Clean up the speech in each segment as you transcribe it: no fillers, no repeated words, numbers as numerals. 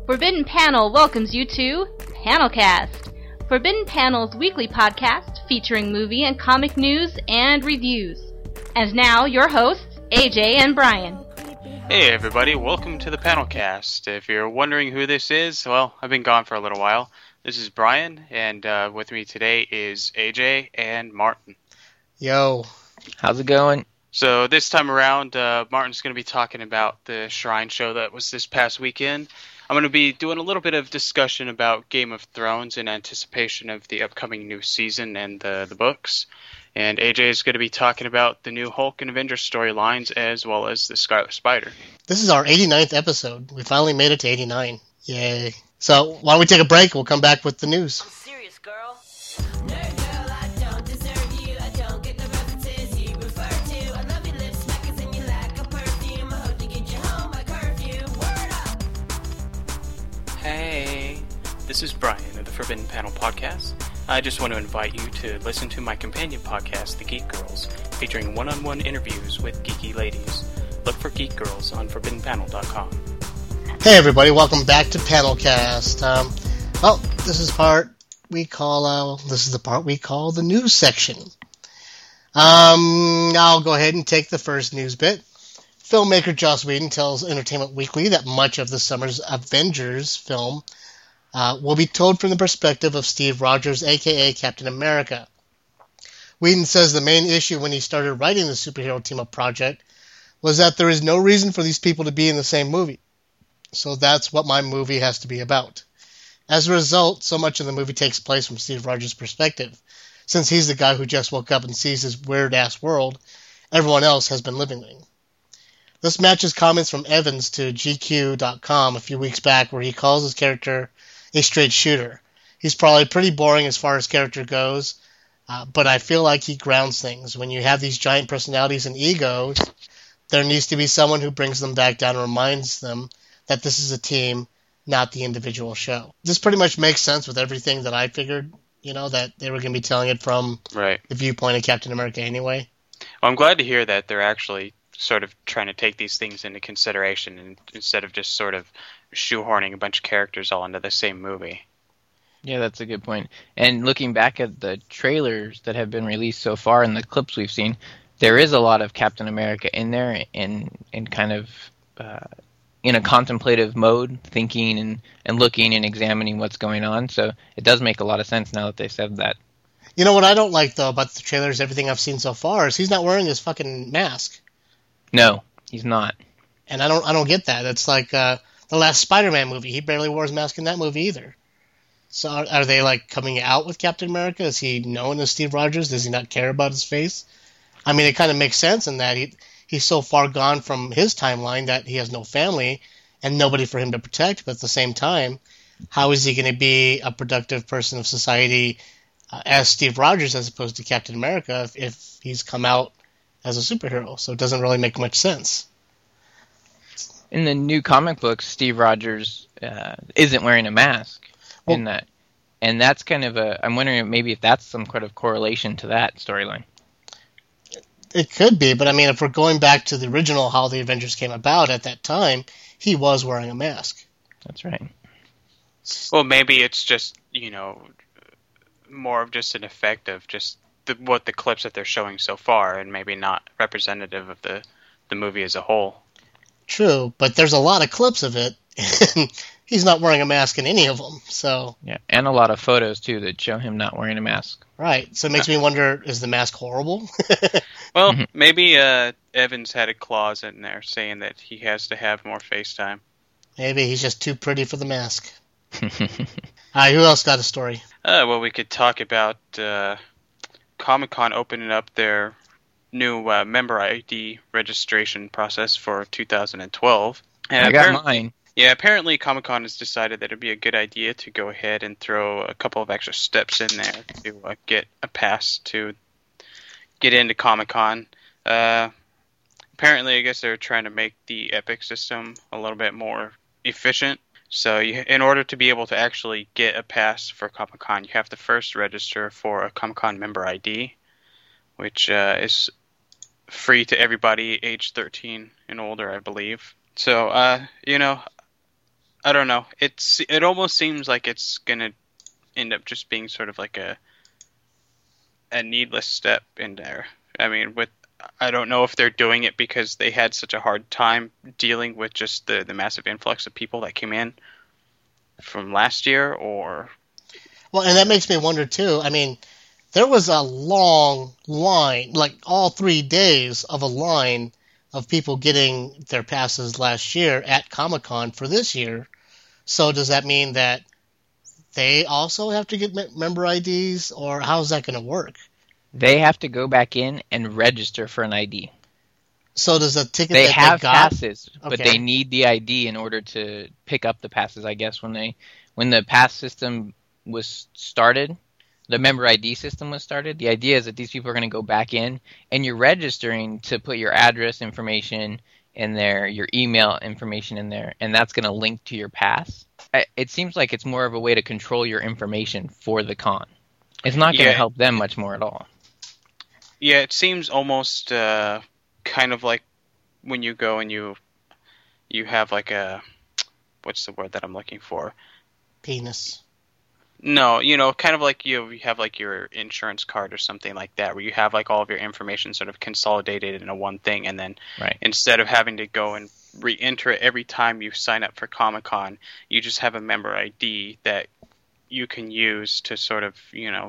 Forbidden Panel welcomes you to Panelcast, Forbidden Panel's weekly podcast featuring movie and comic news and reviews. And now, your hosts, AJ and Brian. Hey everybody, welcome to the Panelcast. If you're wondering who this is, well, I've been gone for a little while. This is Brian, and with me today is AJ and Martin. Yo. How's it going? So this time around, Martin's going to be talking about the Shrine show that was this past weekend. I'm going to be doing a little bit of discussion about Game of Thrones in anticipation of the upcoming new season and the books. And AJ is going to be talking about the new Hulk and Avengers storylines as well as the Scarlet Spider. This is our 89th episode. We finally made it to 89. Yay. So why don't we take a break? We'll come back with the news. I'm serious, girl. Hey, this is Brian of the Forbidden Panel Podcast. I just want to invite you to listen to my companion podcast, The Geek Girls, featuring one-on-one interviews with geeky ladies. Look for Geek Girls on ForbiddenPanel.com. Hey everybody, welcome back to Panelcast. This is the part we call the news section. I'll go ahead and take the first news bit. Filmmaker Joss Whedon tells Entertainment Weekly that much of the summer's Avengers film will be told from the perspective of Steve Rogers, a.k.a. Captain America. Whedon says the main issue when he started writing the superhero team-up project was that there is no reason for these people to be in the same movie. So that's what my movie has to be about. As a result, so much of the movie takes place from Steve Rogers' perspective. Since he's the guy who just woke up and sees his weird-ass world everyone else has been living in. This matches comments from Evans to GQ.com a few weeks back where he calls his character a straight shooter. He's probably pretty boring as far as character goes, but I feel like he grounds things. When you have these giant personalities and egos, there needs to be someone who brings them back down and reminds them that this is a team, not the individual show. This pretty much makes sense with everything that I figured, that they were going to be telling it from the viewpoint of Captain America anyway. Well, I'm glad to hear that they're actually sort of trying to take these things into consideration and instead of just sort of shoehorning a bunch of characters all into the same movie. Yeah, that's a good point. And looking back at the trailers that have been released so far and the clips we've seen, there is a lot of Captain America in there in kind of in a contemplative mode, thinking and looking and examining what's going on. So it does make a lot of sense now that they said that. You know what I don't like, though, about the trailers, everything I've seen so far, is he's not wearing his fucking mask. No, he's not. And I don't get that. It's like the last Spider-Man movie. He barely wore his mask in that movie either. So are they like coming out with Captain America? Is he known as Steve Rogers? Does he not care about his face? I mean, it kind of makes sense in that he's so far gone from his timeline that he has no family and nobody for him to protect. But at the same time, how is he going to be a productive person of society as Steve Rogers as opposed to Captain America if he's come out as a superhero? So it doesn't really make much sense. In the new comic books, Steve Rogers isn't wearing a mask in that. And that's kind of I'm wondering maybe if that's some kind of correlation to that storyline. It could be, but I mean, if we're going back to the original how the Avengers came about at that time, he was wearing a mask. That's right. Well, maybe it's just, more of just an effect of just what the clips that they're showing so far and maybe not representative of the movie as a whole. True, but there's a lot of clips of it, and he's not wearing a mask in any of them, so... Yeah, and a lot of photos, too, that show him not wearing a mask. Right, so it makes me wonder, is the mask horrible? Well, maybe Evans had a clause in there saying that he has to have more FaceTime. Maybe he's just too pretty for the mask. Alright, who else got a story? Well, we could talk about Comic-Con opening up their new member ID registration process for 2012. And I got mine. Yeah, apparently Comic-Con has decided that it'd be a good idea to go ahead and throw a couple of extra steps in there to get a pass to get into Comic-Con. Apparently, I guess they're trying to make the Epic system a little bit more efficient. So in order to be able to actually get a pass for Comic-Con, you have to first register for a Comic-Con member ID, which is free to everybody age 13 and older, I believe. So, I don't know. It almost seems like it's gonna end up just being sort of like a needless step in there. I mean, I don't know if they're doing it because they had such a hard time dealing with just the massive influx of people that came in from last year, or... Well, and that makes me wonder, too. I mean, there was a long line, like all 3 days of a line of people getting their passes last year at Comic-Con for this year. So does that mean that they also have to get member IDs, or how's that going to work? They have to go back in and register for an ID. So does the ticket they that have they got... passes, but they need the ID in order to pick up the passes, I guess. When the pass system was started, the member ID system was started, the idea is that these people are going to go back in, and you're registering to put your address information in there, your email information in there, and that's going to link to your pass. It seems like it's more of a way to control your information for the con. It's not going to help them much more at all. Yeah, it seems almost kind of like when you go and you have like a... What's the word that I'm looking for? Penis. No, kind of like you have like your insurance card or something like that, where you have like all of your information sort of consolidated in a one thing, and then instead of having to go and re-enter it every time you sign up for Comic-Con, you just have a member ID that you can use to sort of,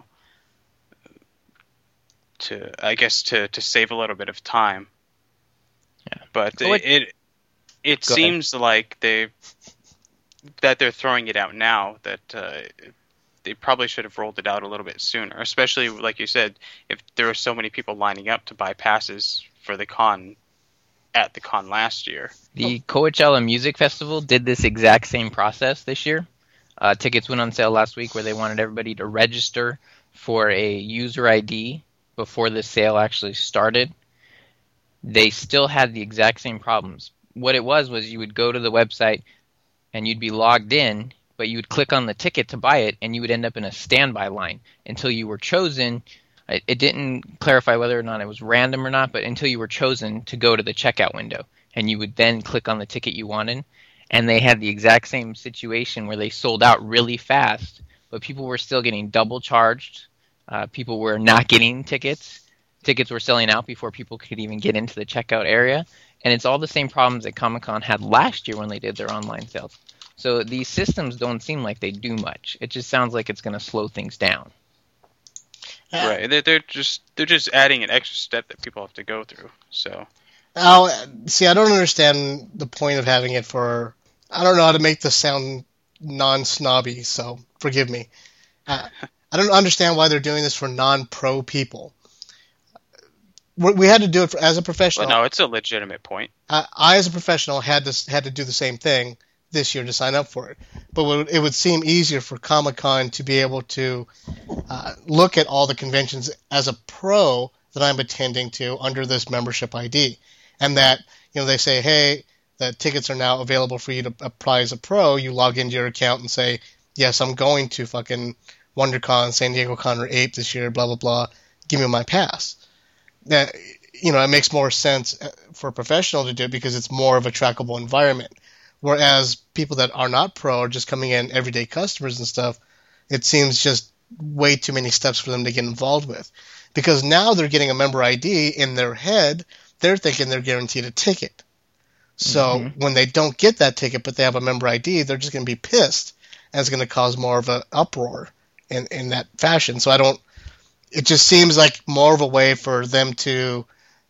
to save a little bit of time. Yeah. But it seems like they're throwing it out now, that they probably should have rolled it out a little bit sooner, especially, like you said, if there were so many people lining up to buy passes for the con at the con last year. The Coachella Music Festival did this exact same process this year. Tickets went on sale last week where they wanted everybody to register for a user ID before the sale actually started. They still had the exact same problems. What it was you would go to the website and you'd be logged in, but you would click on the ticket to buy it, and you would end up in a standby line until you were chosen. It didn't clarify whether or not it was random or not, but until you were chosen to go to the checkout window, and you would then click on the ticket you wanted. And they had the exact same situation where they sold out really fast, but people were still getting double charged. People were not getting tickets. Tickets were selling out before people could even get into the checkout area. And it's all the same problems that Comic-Con had last year when they did their online sales. So these systems don't seem like they do much. It just sounds like it's going to slow things down. Right. They're just adding an extra step that people have to go through. So. See, I don't understand the point of having it for... I don't know how to make this sound non-snobby, so forgive me. I don't understand why they're doing this for non-pro people. We had to do it as a professional. Well, no, it's a legitimate point. I, as a professional, had to do the same thing this year to sign up for it. But it would seem easier for Comic-Con to be able to look at all the conventions as a pro that I'm attending to under this membership ID. And that, they say, hey, the tickets are now available for you to apply as a pro. You log into your account and say, yes, I'm going to fucking WonderCon, San Diego Con, or Ape this year, blah, blah, blah. Give me my pass. That, it makes more sense for a professional to do it because it's more of a trackable environment. Whereas people that are not pro are just coming in, everyday customers and stuff, it seems just way too many steps for them to get involved with. Because now they're getting a member ID in their head, they're thinking they're guaranteed a ticket. So when they don't get that ticket but they have a member ID, they're just going to be pissed, and it's going to cause more of an uproar in that fashion. So it just seems like more of a way for them to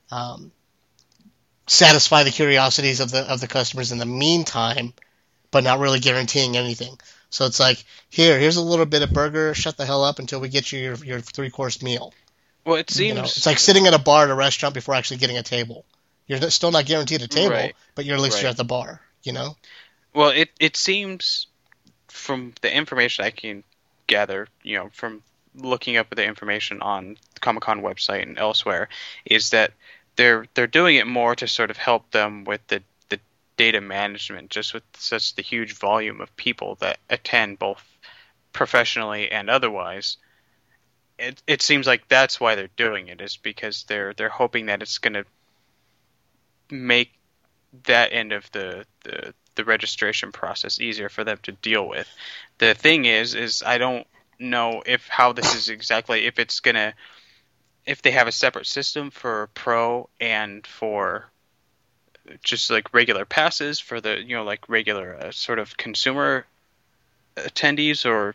satisfy the curiosities of the customers in the meantime, but not really guaranteeing anything. So it's like, here's a little bit of burger, shut the hell up until we get you your 3-course meal. Well, it seems... it's like sitting at a bar at a restaurant before actually getting a table. You're still not guaranteed a table, but at least you're at the bar, Well, it seems, from the information I can gather, from looking up the information on the Comic-Con website and elsewhere, is that they're doing it more to sort of help them with the data management, just with such the huge volume of people that attend, both professionally and otherwise. It seems like that's why they're doing it, is because they're hoping that it's going to make that end of the the registration process easier for them to deal with. The thing is I don't know how this is exactly, if they have a separate system for Pro and for just like regular passes for the, like regular sort of consumer attendees, or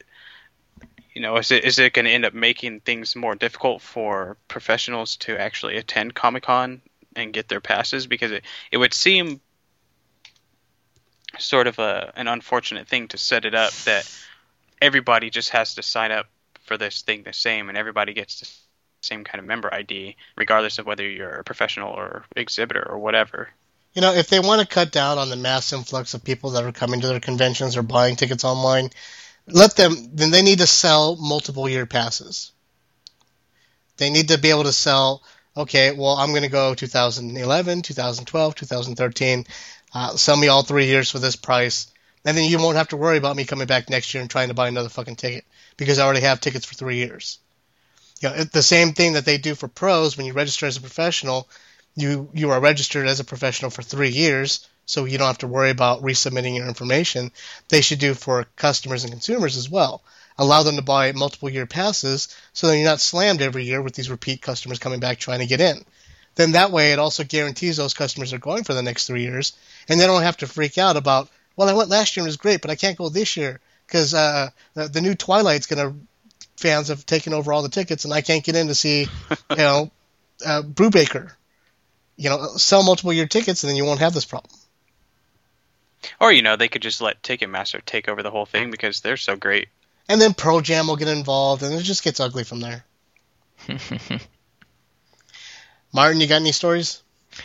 is it going to end up making things more difficult for professionals to actually attend Comic-Con and get their passes? Because it would seem sort of an unfortunate thing to set it up that everybody just has to sign up for this thing the same, and everybody gets the same kind of member ID, regardless of whether you're a professional or exhibitor or whatever. If they want to cut down on the mass influx of people that are coming to their conventions or buying tickets online, then they need to sell multiple year passes. They need to be able to sell, okay, well, I'm going to go 2011, 2012, 2013, sell me all 3 years for this price, and then you won't have to worry about me coming back next year and trying to buy another fucking ticket, because I already have tickets for 3 years. The same thing that they do for pros. When you register as a professional, you are registered as a professional for 3 years, so you don't have to worry about resubmitting your information. They should do for customers and consumers as well. Allow them to buy multiple year passes, so that you're not slammed every year with these repeat customers coming back trying to get in. Then that way it also guarantees those customers are going for the next 3 years, and they don't have to freak out about, well, I went last year and it was great, but I can't go this year because the new Twilight's going to, fans have taken over all the tickets and I can't get in to see, Brubaker. Sell multiple year tickets and then you won't have this problem. Or, they could just let Ticketmaster take over the whole thing because they're so great. And then Pro Jam will get involved and it just gets ugly from there. Martin, you got any stories?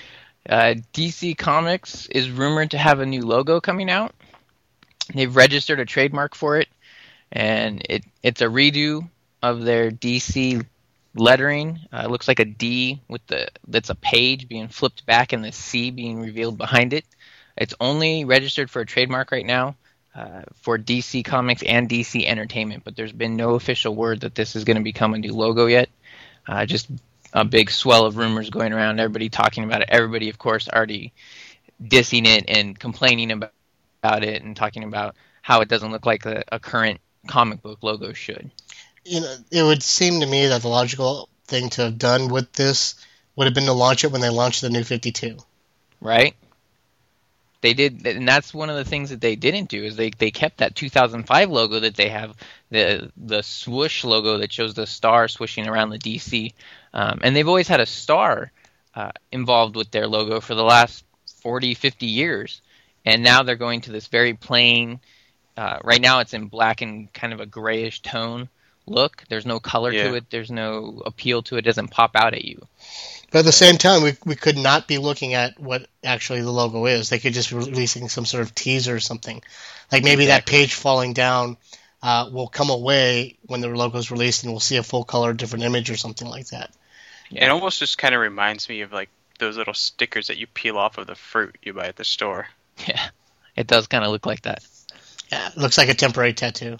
DC Comics is rumored to have a new logo coming out. They've registered a trademark for it, and it's a redo of their DC lettering. It looks like a D that's a page being flipped back and the C being revealed behind it. It's only registered for a trademark right now for DC Comics and DC Entertainment, but there's been no official word that this is going to become a new logo yet. Just a big swell of rumors going around, everybody talking about it. Everybody, of course, already dissing it and complaining about it and talking about how it doesn't look like a current comic book logo should. It would seem to me that the logical thing to have done with this would have been to launch it when they launched the New 52. Right? They did, and that's one of the things that they didn't do, is they kept that 2005 logo that they have, the swoosh logo that shows the star swooshing around the DC. And they've always had a star involved with their logo for the last 40, 50 years. And now they're going to this very plain, right now it's in black and kind of a grayish tone look. There's no color to it. There's no appeal to it. It doesn't pop out at you. But at the same time, we could not be looking at what actually the logo is. They could just be releasing some sort of teaser or something. Like maybe that page falling down will come away when the logo is released and we'll see a full color, different image or something like that. Yeah. It almost just kind of reminds me of like those little stickers that you peel off of the fruit you buy at the store. Yeah, it does kind of look like that. Yeah, it looks like a temporary tattoo.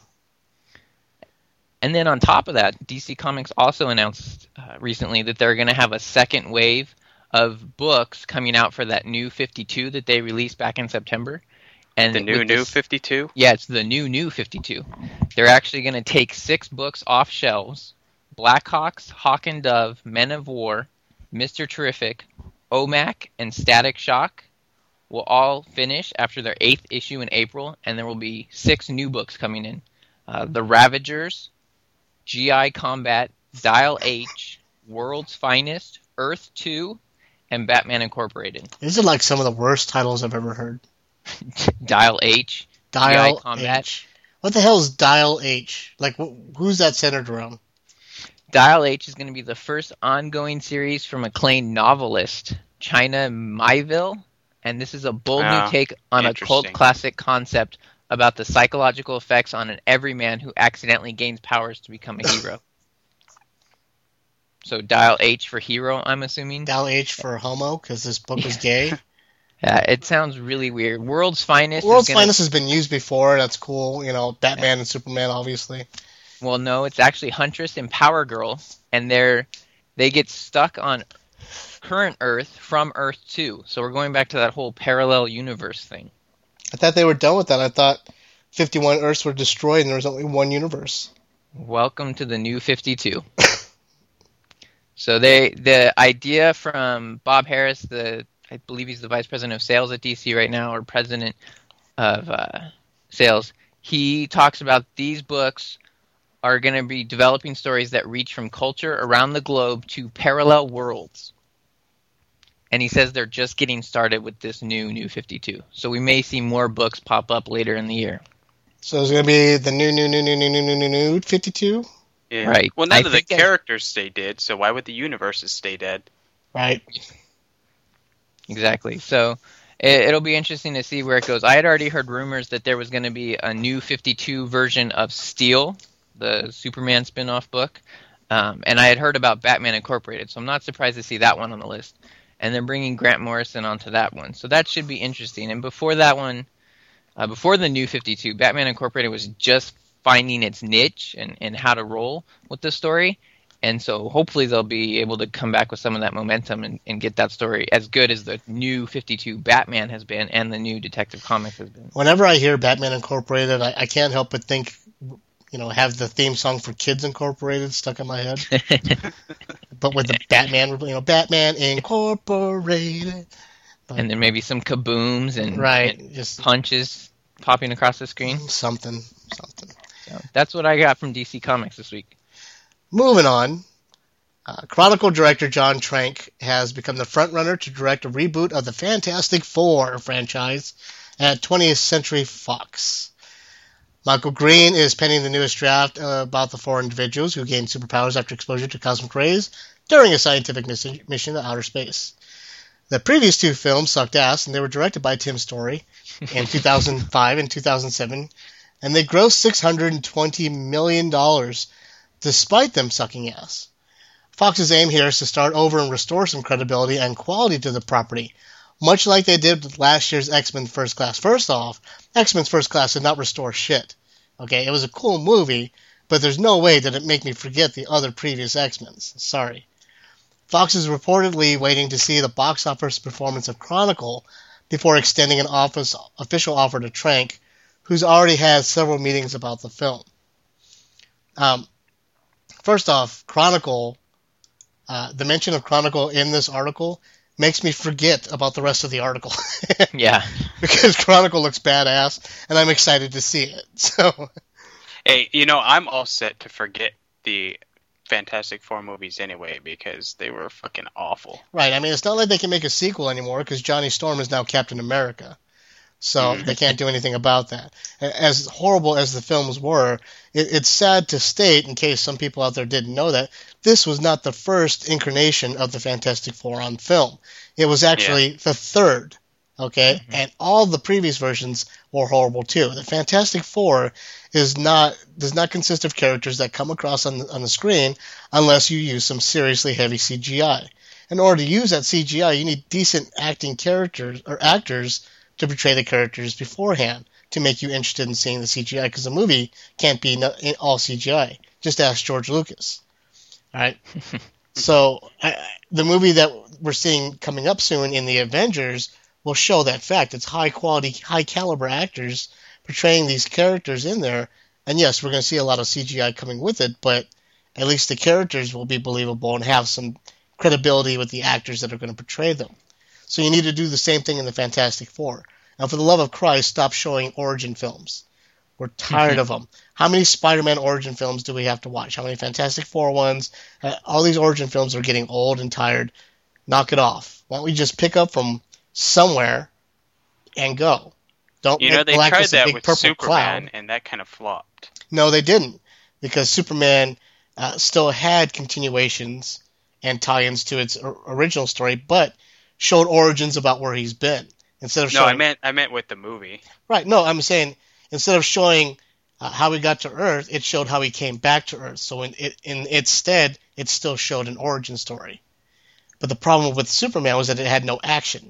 And then on top of that, DC Comics also announced recently that they're going to have a second wave of books coming out for that new 52 that they released back in September. And the new 52? Yeah, it's the new 52. They're actually going to take 6 books off shelves. Blackhawks, Hawk and Dove, Men of War, Mr. Terrific, OMAC, and Static Shock will all finish after their 8th issue in April, and there will be 6 new books coming in. The Ravagers, GI Combat, Dial H, World's Finest, Earth 2, and Batman Incorporated. These are like some of the worst titles I've ever heard. Dial H, Dial GI Combat. H. What the hell is Dial H? Like, who's that centered around? Dial H is going to be the first ongoing series from acclaimed novelist China Miéville, and this is a bold new take on a cult classic concept about the psychological effects on an everyman who accidentally gains powers to become a hero. So Dial H for hero, I'm assuming? Dial H for homo, because this book is gay? Yeah, it sounds really weird. World's Finest has been used before. That's cool. Batman and Superman, obviously. Well, no, it's actually Huntress and Power Girl, and they get stuck on current Earth from Earth 2. So we're going back to that whole parallel universe thing. I thought they were done with that. I thought 51 Earths were destroyed and there was only one universe. Welcome to the new 52. So the idea from Bob Harris, I believe he's the vice president of sales at DC right now, or president of sales, he talks about these books are going to be developing stories that reach from culture around the globe to parallel worlds. And he says they're just getting started with this new 52. So we may see more books pop up later in the year. So it's going to be the new 52? Yeah. Right. Well, none of the characters stay dead, so why would the universes stay dead? Right. Exactly. So it'll be interesting to see where it goes. I had already heard rumors that there was going to be a new 52 version of Steel, the Superman spin-off book. And I had heard about Batman Incorporated, so I'm not surprised to see that one on the list. And they're bringing Grant Morrison onto that one. So that should be interesting. And before that one, before the new 52, Batman Incorporated was just finding its niche and how to roll with the story. And so hopefully they'll be able to come back with some of that momentum and get that story as good as the new 52 Batman has been and the new Detective Comics has been. Whenever I hear Batman Incorporated, I can't help but think, have the theme song for Kids Incorporated stuck in my head. But with the Batman, Batman Incorporated. But, and then maybe some kabooms and, and just punches popping across the screen. Something. So that's what I got from DC Comics this week. Moving on, Chronicle director John Trank has become the frontrunner to direct a reboot of the Fantastic Four franchise at 20th Century Fox. Michael Green is penning the newest draft about the four individuals who gain superpowers after exposure to cosmic rays during a scientific mission to outer space. The previous two films sucked ass, and they were directed by Tim Story in 2005 and 2007, and they grossed $620 million, despite them sucking ass. Fox's aim here is to start over and restore some credibility and quality to the property, much like they did with last year's X-Men First Class. First off, X-Men First Class did not restore shit. Okay, it was a cool movie, but there's no way that it make me forget the other previous X-Men's. Sorry. Fox is reportedly waiting to see the box office performance of Chronicle before extending an official offer to Trank, who's already had several meetings about the film. First off, Chronicle, the mention of Chronicle in this article makes me forget about the rest of the article. Yeah. Because Chronicle looks badass, and I'm excited to see it. So, hey, I'm all set to forget the Fantastic Four movies anyway, because they were fucking awful. Right, I mean, it's not like they can make a sequel anymore, because Johnny Storm is now Captain America. So they can't do anything about that. As horrible as the films were, it's sad to state, in case some people out there didn't know that, this was not the first incarnation of the Fantastic Four on film. It was actually the third, okay? Mm-hmm. And all the previous versions were horrible too. The Fantastic Four does not consist of characters that come across on the screen unless you use some seriously heavy CGI. In order to use that CGI, you need decent acting characters or actors to portray the characters beforehand to make you interested in seeing the CGI, because the movie can't be all CGI. Just ask George Lucas. All right? So the movie that we're seeing coming up soon in the Avengers will show that fact. It's high-quality, high-caliber actors portraying these characters in there. And yes, we're going to see a lot of CGI coming with it, but at least the characters will be believable and have some credibility with the actors that are going to portray them. So you need to do the same thing in the Fantastic Four. Now, for the love of Christ, stop showing origin films. We're tired of them. How many Spider-Man origin films do we have to watch? How many Fantastic Four ones? All these origin films are getting old and tired. Knock it off. Why don't we just pick up from somewhere and go? Don't they Galactus tried that with Superman, cloud. And that kind of flopped. No, they didn't, because Superman still had continuations and tie-ins to its original story, but showed origins about where he's been. Instead of showing, I meant with the movie. Right. No, I'm saying instead of showing how he got to Earth, it showed how he came back to Earth. So in its stead, it still showed an origin story. But the problem with Superman was that it had no action.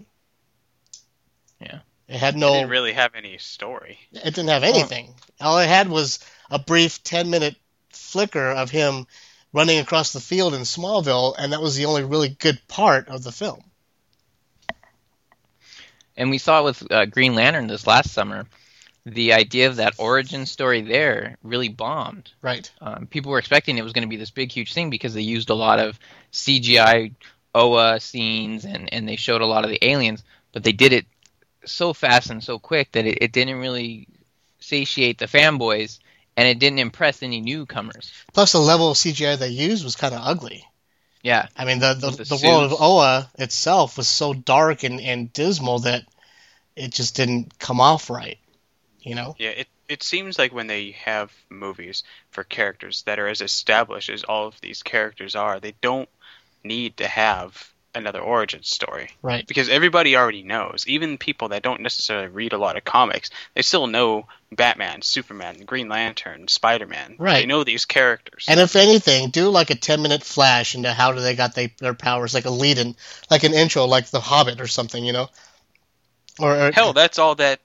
Yeah. It had It no. didn't really have any story. It didn't have anything. All it had was a brief 10-minute flicker of him running across the field in Smallville, and that was the only really good part of the film. And we saw it with Green Lantern this last summer. The idea of that origin story there really bombed. Right. People were expecting it was going to be this big, huge thing because they used a lot of CGI Oa scenes and they showed a lot of the aliens, but they did it so fast and so quick that it didn't really satiate the fanboys, and it didn't impress any newcomers. Plus, the level of CGI they used was kind of ugly. Yeah. I mean, the world of Oa itself was so dark and dismal that it just didn't come off right. You know? Yeah, it seems like when they have movies for characters that are as established as all of these characters are, they don't need to have another origin story. Right. Because everybody already knows. Even people that don't necessarily read a lot of comics, they still know Batman, Superman, Green Lantern, Spider-Man. Right. They know these characters. And if anything, do like a 10-minute flash into how do they got their powers, like a lead-in, like an intro, like The Hobbit or something, you know? Or hell, that's all that,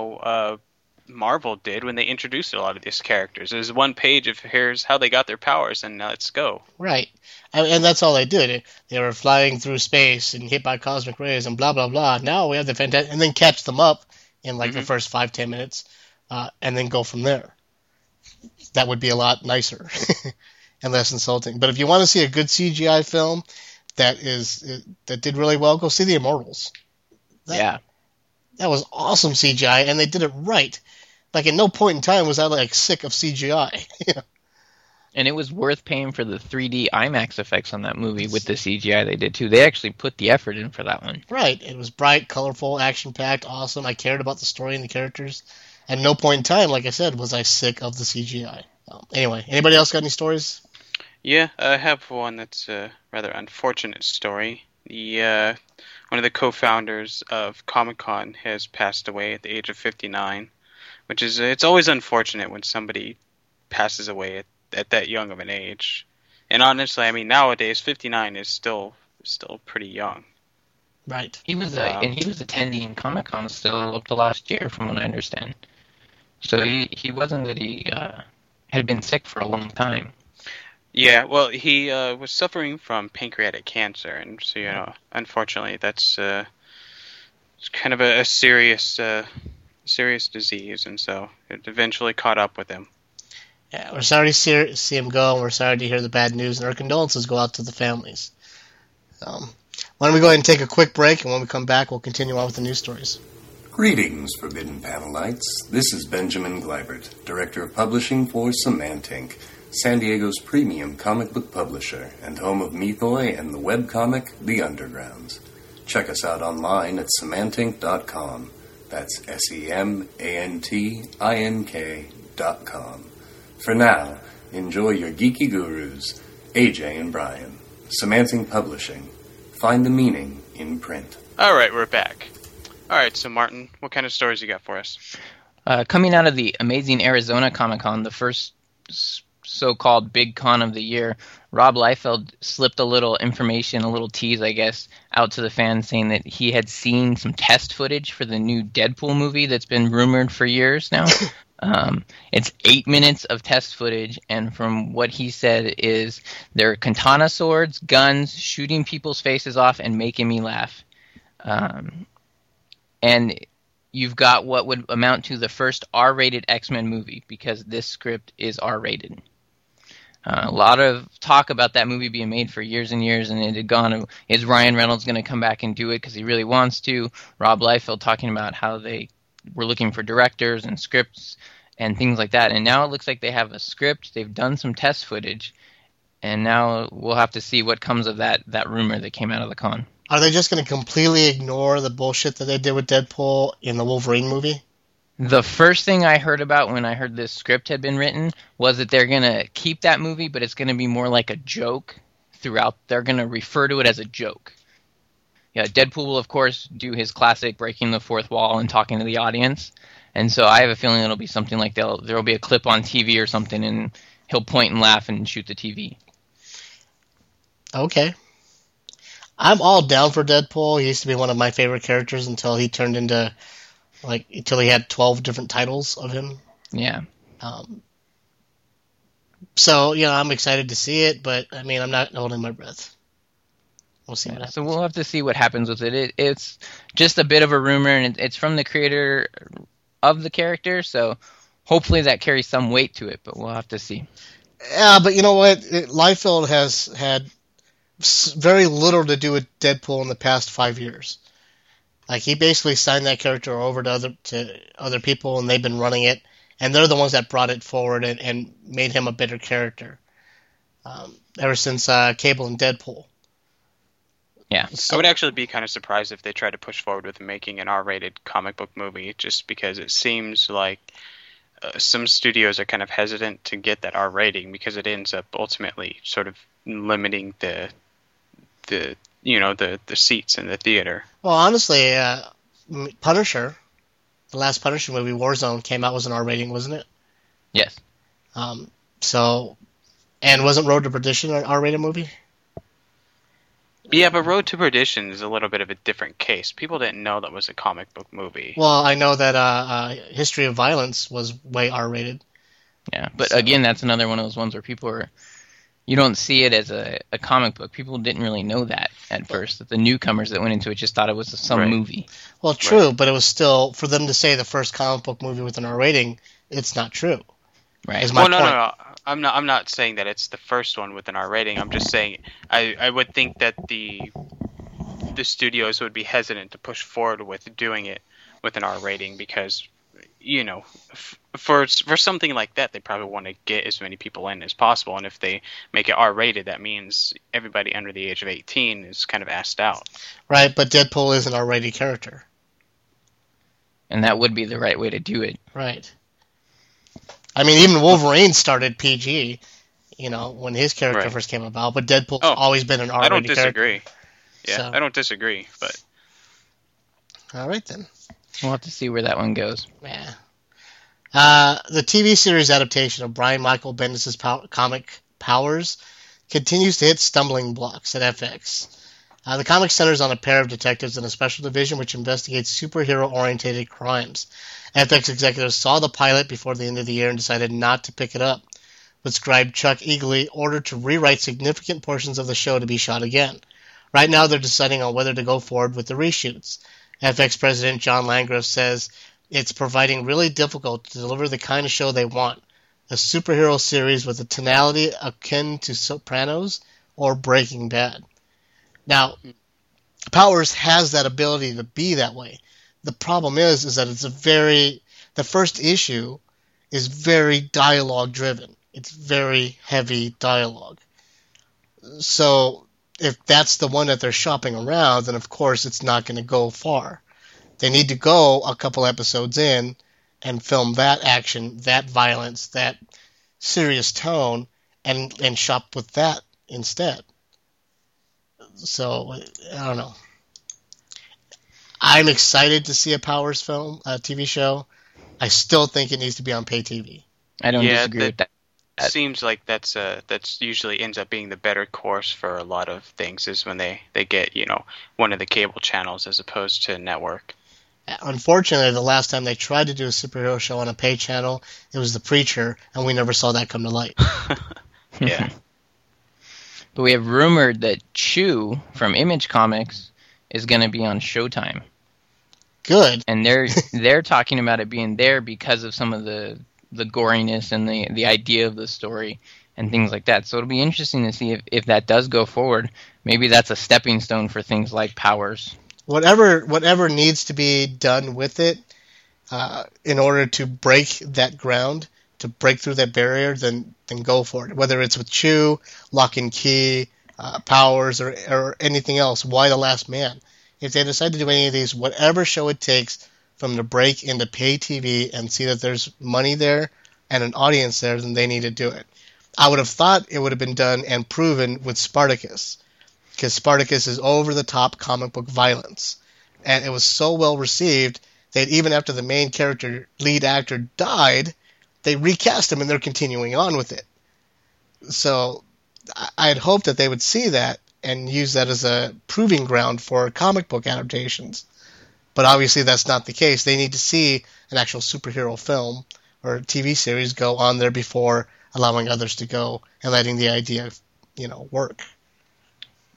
Marvel did when they introduced a lot of these characters. There's one page of here's how they got their powers, and now let's go. Right. And that's all they did. They were flying through space and hit by cosmic rays and blah, blah, blah. Now we have the fantastic... And then catch them up in like the first 5-10 minutes and then go from there. That would be a lot nicer and less insulting. But if you want to see a good CGI film that did really well, go see The Immortals. That was awesome CGI, and they did it right. Like, at no point in time was I, like, sick of CGI. And it was worth paying for the 3D IMAX effects on that movie with the CGI they did, too. They actually put the effort in for that one. Right. It was bright, colorful, action-packed, awesome. I cared about the story and the characters. At no point in time, like I said, was I sick of the CGI. Anyway, anybody else got any stories? Yeah, I have one that's a rather unfortunate story. One of the co-founders of Comic-Con has passed away at the age of 59, which is, it's always unfortunate when somebody passes away at that young of an age. And honestly, I mean, nowadays 59 is still pretty young. Right. He was attending Comic-Con still up to last year, from what I understand. So he wasn't that he had been sick for a long time. Yeah, well, he was suffering from pancreatic cancer, and so unfortunately, that's it's kind of a serious disease, and so it eventually caught up with him. Yeah, we're sorry to see him go, and we're sorry to hear the bad news, and our condolences go out to the families. Why don't we go ahead and take a quick break, and when we come back, we'll continue on with the news stories. Greetings, Forbidden Panelites. This is Benjamin Gleibert, Director of Publishing for Semantink, San Diego's premium comic book publisher and home of Mythoi and the webcomic The Undergrounds. Check us out online at semantink.com. That's SEMANTINK.com. For now, enjoy your geeky gurus, AJ and Brian. Semantink Publishing. Find the meaning in print. All right, we're back. All right, so Martin, what kind of stories you got for us? Coming out of the amazing Arizona Comic-Con, the first so-called big con of the year, Rob Liefeld slipped a little information, a little tease, I guess, out to the fans saying that he had seen some test footage for the new Deadpool movie that's been rumored for years now. It's 8 minutes of test footage, and from what he said is there are katana swords, guns, shooting people's faces off, and making me laugh. And you've got what would amount to the first R-rated X-Men movie, because this script is R-rated. A lot of talk about that movie being made for years and years, and it had gone, is Ryan Reynolds going to come back and do it because he really wants to? Rob Liefeld talking about how they were looking for directors and scripts and things like that. And now it looks like they have a script, they've done some test footage, and now we'll have to see what comes of that rumor that came out of the con. Are they just going to completely ignore the bullshit that they did with Deadpool in the Wolverine movie? The first thing I heard about when I heard this script had been written was that they're going to keep that movie, but it's going to be more like a joke throughout. They're going to refer to it as a joke. Yeah, Deadpool will, of course, do his classic breaking the fourth wall and talking to the audience. And so I have a feeling it'll be something like there will be a clip on TV or something, and he'll point and laugh and shoot the TV. Okay. I'm all down for Deadpool. He used to be one of my favorite characters until he turned into... until he had 12 different titles of him. Yeah. So, I'm excited to see it, but, I'm not holding my breath. We'll see what happens. So we'll have to see what happens with it. It's just a bit of a rumor, and it's from the creator of the character, so hopefully that carries some weight to it, but we'll have to see. Yeah, but you know what? Liefeld has had very little to do with Deadpool in the past 5 years. Like, he basically signed that character over to other people, and they've been running it, and they're the ones that brought it forward and made him a better character. Ever since Cable and Deadpool. Yeah. I would actually be kind of surprised if they tried to push forward with making an R-rated comic book movie, just because it seems like some studios are kind of hesitant to get that R rating because it ends up ultimately sort of limiting the seats in the theater. Well, honestly, Punisher, the last Punisher movie, Warzone, came out was an R rating, wasn't it? Yes. And wasn't Road to Perdition an R-rated movie? Yeah, but Road to Perdition is a little bit of a different case. People didn't know that was a comic book movie. Well, I know that History of Violence was way R-rated. Yeah, but again, that's another one of those ones where you don't see it as a comic book. People didn't really know that at first. That the newcomers that went into it just thought it was some movie. Well, true, but it was still, for them to say the first comic book movie with an R rating, it's not true. Right. Is my point. No. I'm not saying that it's the first one with an R rating. I'm just saying I would think that the studios would be hesitant to push forward with doing it with an R rating because, for something like that, they probably want to get as many people in as possible. And if they make it R rated, that means everybody under the age of 18 is kind of asked out. Right, but Deadpool is an R rated character. And that would be the right way to do it. Right. I mean, even Wolverine started PG, when his character first came about, but Deadpool's always been an R-rated character. I don't disagree. Yeah, So. I don't disagree, but... All right, then. We'll have to see where that one goes. Yeah. The TV series adaptation of Brian Michael Bendis' comic Powers continues to hit stumbling blocks at FX. The comic centers on a pair of detectives in a special division which investigates superhero-oriented crimes. FX executives saw the pilot before the end of the year and decided not to pick it up, but scribe Chuck Eagley ordered to rewrite significant portions of the show to be shot again. Right now they're deciding on whether to go forward with the reshoots. FX president John Landgraf says it's proving really difficult to deliver the kind of show they want, a superhero series with a tonality akin to Sopranos or Breaking Bad. Now, Powers has that ability to be that way. The problem is that the first issue is very dialogue driven. It's very heavy dialogue. So if that's the one that they're shopping around, then of course it's not going to go far. They need to go a couple episodes in and film that action, that violence, that serious tone, and shop with that instead. So, I don't know. I'm excited to see a Powers film, a TV show. I still think it needs to be on pay TV. I don't disagree with that. Seems like that's usually ends up being the better course for a lot of things is when they get, one of the cable channels as opposed to network. Unfortunately, the last time they tried to do a superhero show on a pay channel, it was The Preacher, and we never saw that come to light. Yeah. But we have rumored that Chew from Image Comics is going to be on Showtime. Good. And they're talking about it being there because of some of the goriness and the idea of the story and things like that. So it'll be interesting to see if that does go forward. Maybe that's a stepping stone for things like Powers. Whatever needs to be done with it in order to break that ground, to break through that barrier, then go for it. Whether it's with Chew, Lock and Key, Powers, or anything else, Why the Last Man. If they decide to do any of these, whatever show it takes from the break into pay TV and see that there's money there and an audience there, then they need to do it. I would have thought it would have been done and proven with Spartacus, because Spartacus is over-the-top comic book violence. And it was so well received that even after the main character, lead actor, died, they recast him and they're continuing on with it. So I had hoped that they would see that and use that as a proving ground for comic book adaptations. But obviously that's not the case. They need to see an actual superhero film or TV series go on there before allowing others to go and letting the idea, work.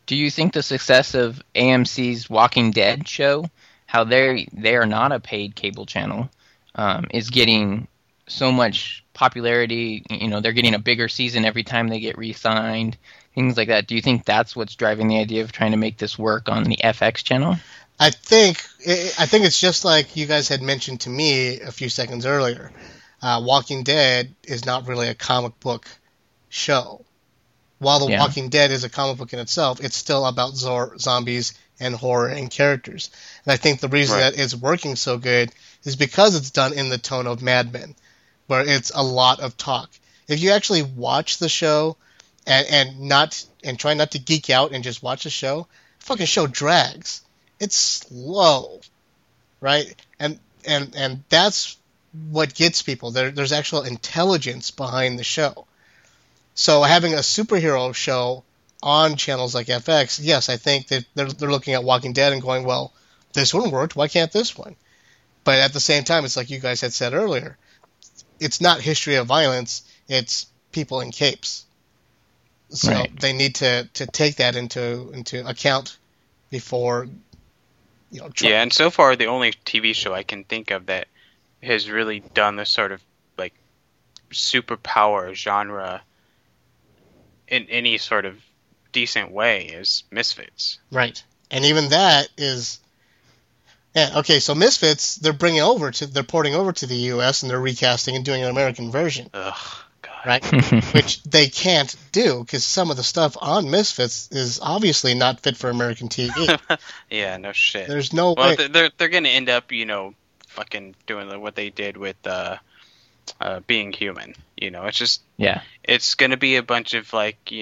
Do you think the success of AMC's Walking Dead show, how they are not a paid cable channel, is getting so much popularity? You know, they're getting a bigger season every time they get re-signed, things like that. Do you think that's what's driving the idea of trying to make this work on the FX channel? I think it's just like you guys had mentioned to me a few seconds earlier. Walking Dead is not really a comic book show. While The Walking Dead is a comic book in itself, it's still about zombies and horror and characters. And I think the reason that it's working so good is because it's done in the tone of Mad Men, where it's a lot of talk. If you actually watch the show and try not to geek out and just watch the show, the fucking show drags. It's slow, right? And that's what gets people. There's actual intelligence behind the show. So having a superhero show on channels like FX, yes, I think that they're looking at Walking Dead and going, well, this one worked, why can't this one? But at the same time, it's like you guys had said earlier, it's not history of violence, it's people in capes. So they need to take that into account before, Yeah, and so far the only TV show I can think of that has really done this sort of like superpower genre in any sort of decent way is Misfits. Right. And even that is... Yeah, okay, so Misfits, they're porting over to the US and they're recasting and doing an American version. Ugh, God. Right? Which they can't do because some of the stuff on Misfits is obviously not fit for American TV. Yeah, no shit. There's no way. They're going to end up, fucking doing what they did with Being Human. It's just... Yeah. It's going to be a bunch of,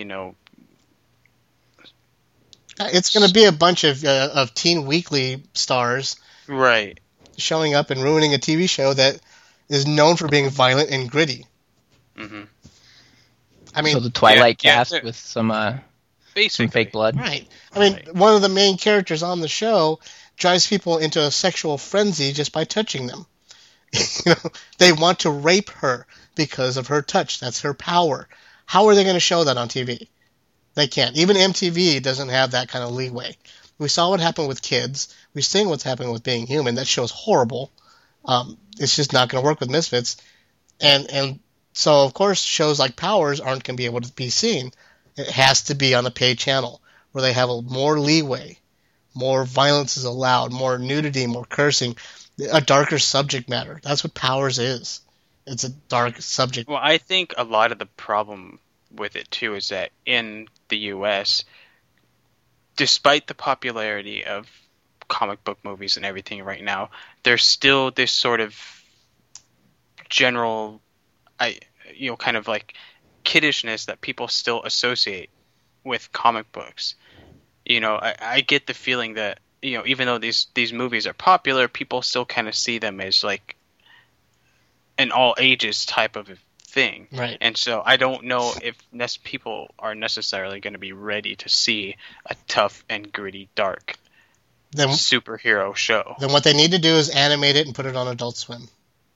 It's going to be a bunch of Teen Weekly stars right, showing up and ruining a TV show that is known for being violent and gritty. Mm-hmm. I mean, so the Twilight cast with some fake blood. Right. I mean, one of the main characters on the show drives people into a sexual frenzy just by touching them. They want to rape her because of her touch. That's her power. How are they going to show that on TV? They can't. Even MTV doesn't have that kind of leeway. We saw what happened with Kids. We've seen what's happening with Being Human. That show's horrible. It's just not going to work with Misfits. And so, of course, shows like Powers aren't going to be able to be seen. It has to be on a paid channel where they have more leeway. More violence is allowed. More nudity, more cursing. A darker subject matter. That's what Powers is. It's a dark subject. Well, I think a lot of the problem with it too is that in the US, despite the popularity of comic book movies and everything right now, there's still this sort of general kind of like kiddishness that people still associate with comic books. I get the feeling that even though these movies are popular, people still kind of see them as like an all ages type of thing. Right. And so I don't know if people are necessarily going to be ready to see a tough and gritty, dark superhero show. Then what they need to do is animate it and put it on Adult Swim.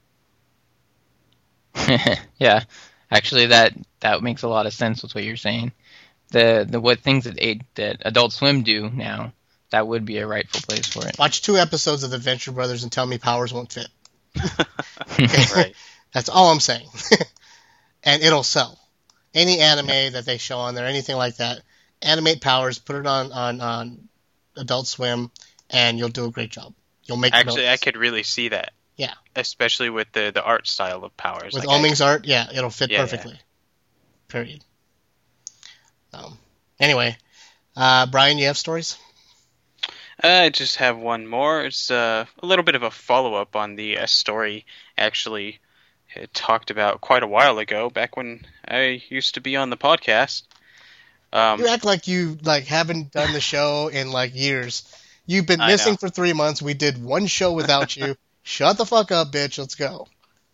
Yeah. Actually, that makes a lot of sense with what you're saying. The what things that Adult Swim do now, that would be a rightful place for it. Watch 2 episodes of the Venture Brothers and tell me Powers won't fit. Right. That's all I'm saying. And it'll sell. Any anime that they show on there, anything like that, animate Powers, put it on Adult Swim, and you'll do a great job. You'll make Actually, I could really see that. Yeah. Especially with the art style of Powers. With Oming's art, yeah, it'll fit perfectly. Yeah. Period. Anyway, Brian, you have stories? I just have one more. It's a little bit of a follow-up on the story actually talked about quite a while ago, back when I used to be on the podcast. You act like you haven't done the show in years. You've been missing for 3 months. We did one show without you. Shut the fuck up, bitch. Let's go.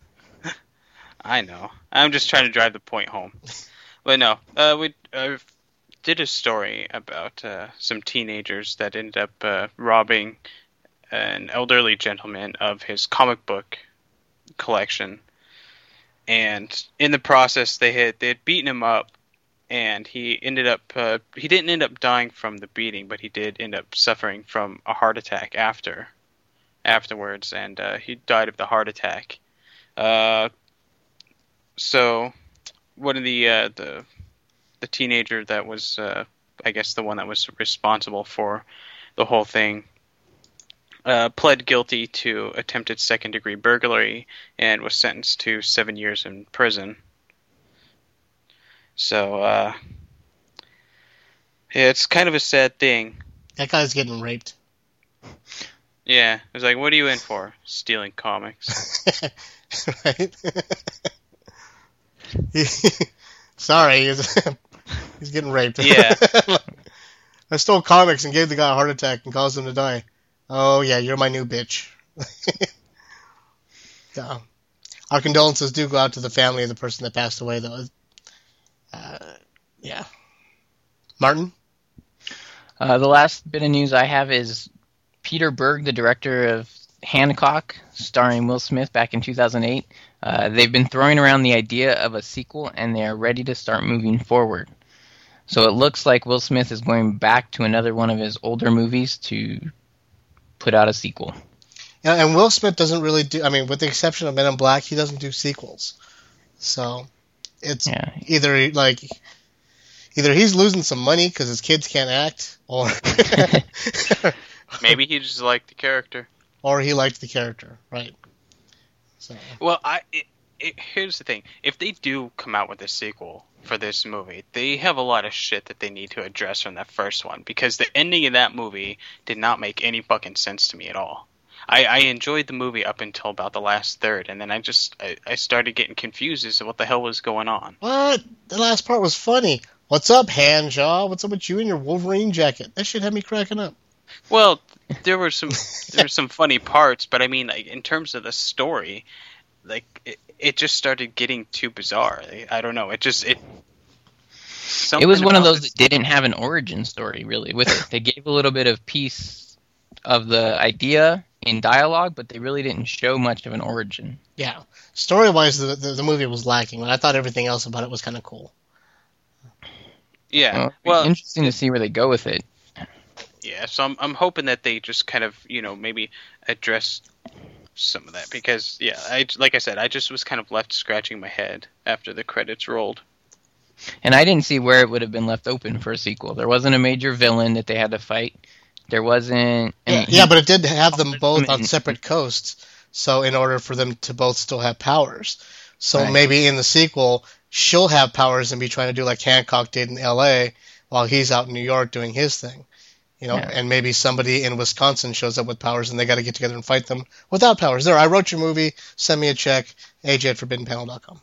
I know. I'm just trying to drive the point home. But no, we did a story about some teenagers that ended up robbing an elderly gentleman of his comic book collection. And in the process, they had beaten him up and he didn't end up dying from the beating, but he did end up suffering from a heart attack afterwards, and he died of the heart attack. So one of the teenager that was, I guess, the one that was responsible for the whole thing, pled guilty to attempted second-degree burglary and was sentenced to 7 years in prison. So, yeah, it's kind of a sad thing. That guy's getting raped. Yeah, it was like, what are you in for? Stealing comics. Right? Sorry, he's getting raped. Yeah. I stole comics and gave the guy a heart attack and caused him to die. Oh, yeah, you're my new bitch. Yeah. Our condolences do go out to the family of the person that passed away, though. Yeah. Martin? The last bit of news I have is Peter Berg, the director of Hancock, starring Will Smith back in 2008. They've been throwing around the idea of a sequel, and they are ready to start moving forward. So it looks like Will Smith is going back to another one of his older movies to put out a sequel. Yeah, and Will Smith doesn't really do, I mean, with the exception of Men in Black, he doesn't do sequels. So it's either he's losing some money because his kids can't act, or Maybe he just liked the character. Or he liked the character, right? So. Well, here's the thing. If they do come out with a sequel for this movie, they have a lot of shit that they need to address from that first one, because the ending of that movie did not make any fucking sense to me at all. I enjoyed the movie up until about the last third, and then I started getting confused as to what the hell was going on. What? The last part was funny. What's up, Handjaw? What's up with you and your Wolverine jacket? That shit had me cracking up. Well, there were some funny parts, but I mean, like, in terms of the story, like it just started getting too bizarre. I don't know. It was one of those that didn't have an origin story really with it. They gave a little bit of piece of the idea in dialogue, but they really didn't show much of an origin. Yeah, story-wise, the movie was lacking, but I thought everything else about it was kind of cool. Yeah, well, interesting to see where they go with it. Yeah, so I'm hoping that they just kind of, maybe address some of that, because like I said, I just was kind of left scratching my head after the credits rolled. And I didn't see where it would have been left open for a sequel. There wasn't a major villain that they had to fight. There wasn't... but it did have them both on separate coasts, so in order for them to both still have powers. So maybe in the sequel, she'll have powers and be trying to do like Hancock did in L.A. while he's out in New York doing his thing. And maybe somebody in Wisconsin shows up with powers and they got to get together and fight them without powers. There, I wrote your movie. Send me a check. AJ@ForbiddenPanel.com.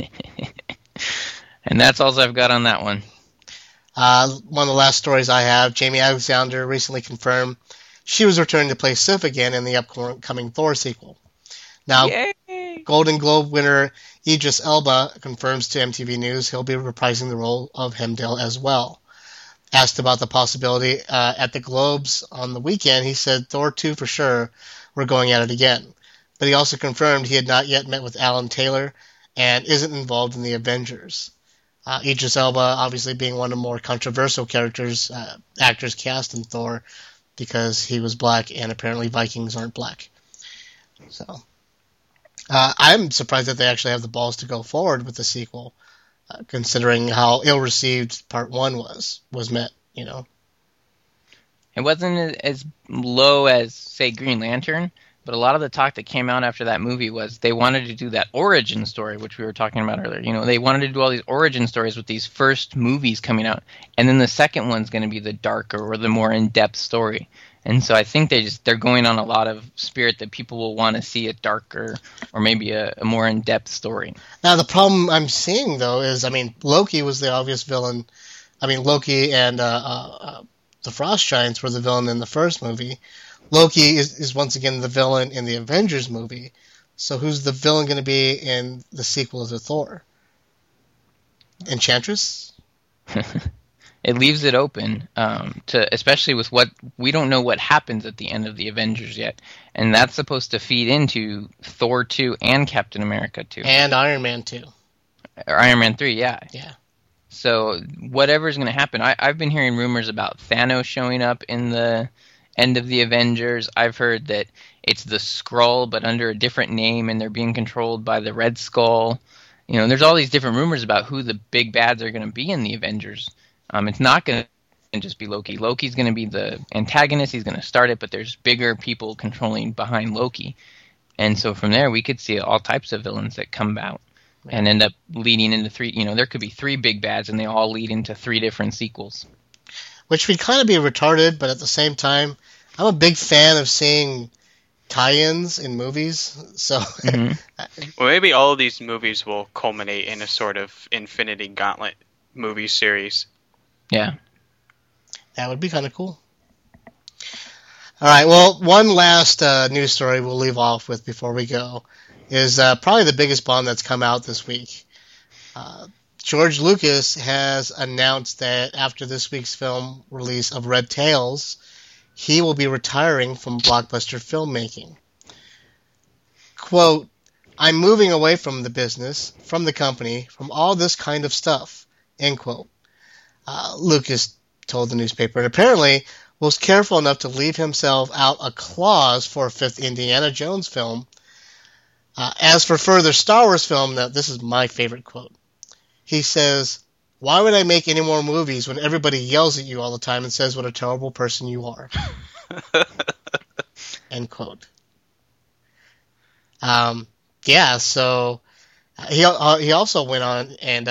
And that's all I've got on that one. One of the last stories I have, Jamie Alexander recently confirmed she was returning to play Sif again in the upcoming Thor sequel. Now, Yay! Golden Globe winner Idris Elba confirms to MTV News he'll be reprising the role of Heimdall as well. Asked about the possibility at the Globes on the weekend, he said Thor 2 for sure, we're going at it again. But he also confirmed he had not yet met with Alan Taylor and isn't involved in the Avengers. Idris Elba obviously being one of the more controversial actors cast in Thor because he was black and apparently Vikings aren't black. So I'm surprised that they actually have the balls to go forward with the sequel. Considering how ill-received Part 1 was met, It wasn't as low as, say, Green Lantern, but a lot of the talk that came out after that movie was they wanted to do that origin story, which we were talking about earlier. They wanted to do all these origin stories with these first movies coming out, and then the second one's going to be the darker or the more in-depth story. And so I think they're going on a lot of spirit that people will want to see a darker or maybe a more in-depth story. Now, the problem I'm seeing, though, is, Loki was the obvious villain. Loki and the Frost Giants were the villain in the first movie. Loki is once again the villain in the Avengers movie. So who's the villain going to be in the sequel to Thor? Enchantress? It leaves it open, especially with what we don't know what happens at the end of the Avengers yet, and that's supposed to feed into Thor 2 and Captain America 2 and Iron Man 2, or Iron Man 3, yeah. So whatever's going to happen, I've been hearing rumors about Thanos showing up in the end of the Avengers. I've heard that it's the Skrull, but under a different name, and they're being controlled by the Red Skull. There's all these different rumors about who the big bads are going to be in the Avengers. It's not going to just be Loki. Loki's going to be the antagonist. He's going to start it, but there's bigger people controlling behind Loki. And so from there, we could see all types of villains that come out and end up leading into three. There could be three big bads, and they all lead into three different sequels. Which would kind of be retarded, but at the same time, I'm a big fan of seeing tie-ins in movies. So, well, maybe all of these movies will culminate in a sort of Infinity Gauntlet movie series. Yeah, that would be kind of cool. All right, well, one last news story we'll leave off with before we go is probably the biggest bomb that's come out this week. George Lucas has announced that after this week's film release of Red Tails, he will be retiring from blockbuster filmmaking. Quote, "I'm moving away from the business, from the company, from all this kind of stuff," end quote. Lucas told the newspaper, and apparently was careful enough to leave himself out a clause for a fifth Indiana Jones film. As for further Star Wars film, now this is my favorite quote. He says, "Why would I make any more movies when everybody yells at you all the time and says what a terrible person you are?" End quote. Yeah, so he also went on and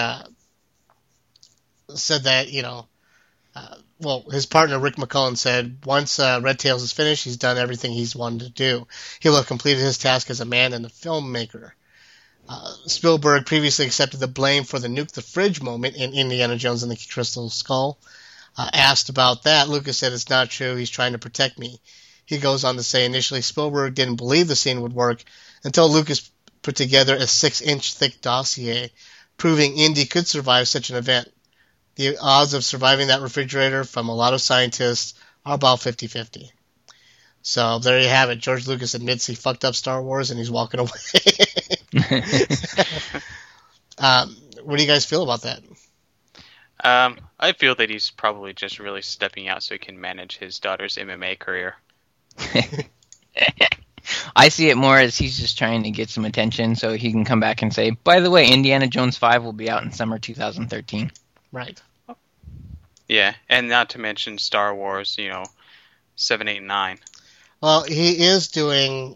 said that, his partner Rick McCullen said once Red Tails is finished, he's done everything he's wanted to do. He will have completed his task as a man and a filmmaker. Spielberg previously accepted the blame for the nuke the fridge moment in Indiana Jones and the Crystal Skull. Asked about that, Lucas said, "It's not true. He's trying to protect me." He goes on to say initially Spielberg didn't believe the scene would work until Lucas put together a 6-inch thick dossier proving Indy could survive such an event. The odds of surviving that refrigerator from a lot of scientists are about 50-50. So there you have it. George Lucas admits he fucked up Star Wars and he's walking away. What do you guys feel about that? I feel that he's probably just really stepping out so he can manage his daughter's MMA career. I see it more as he's just trying to get some attention so he can come back and say, by the way, Indiana Jones 5 will be out in summer 2013. Right. Yeah, and not to mention Star Wars, 7, 8, and 9. Well, he is doing...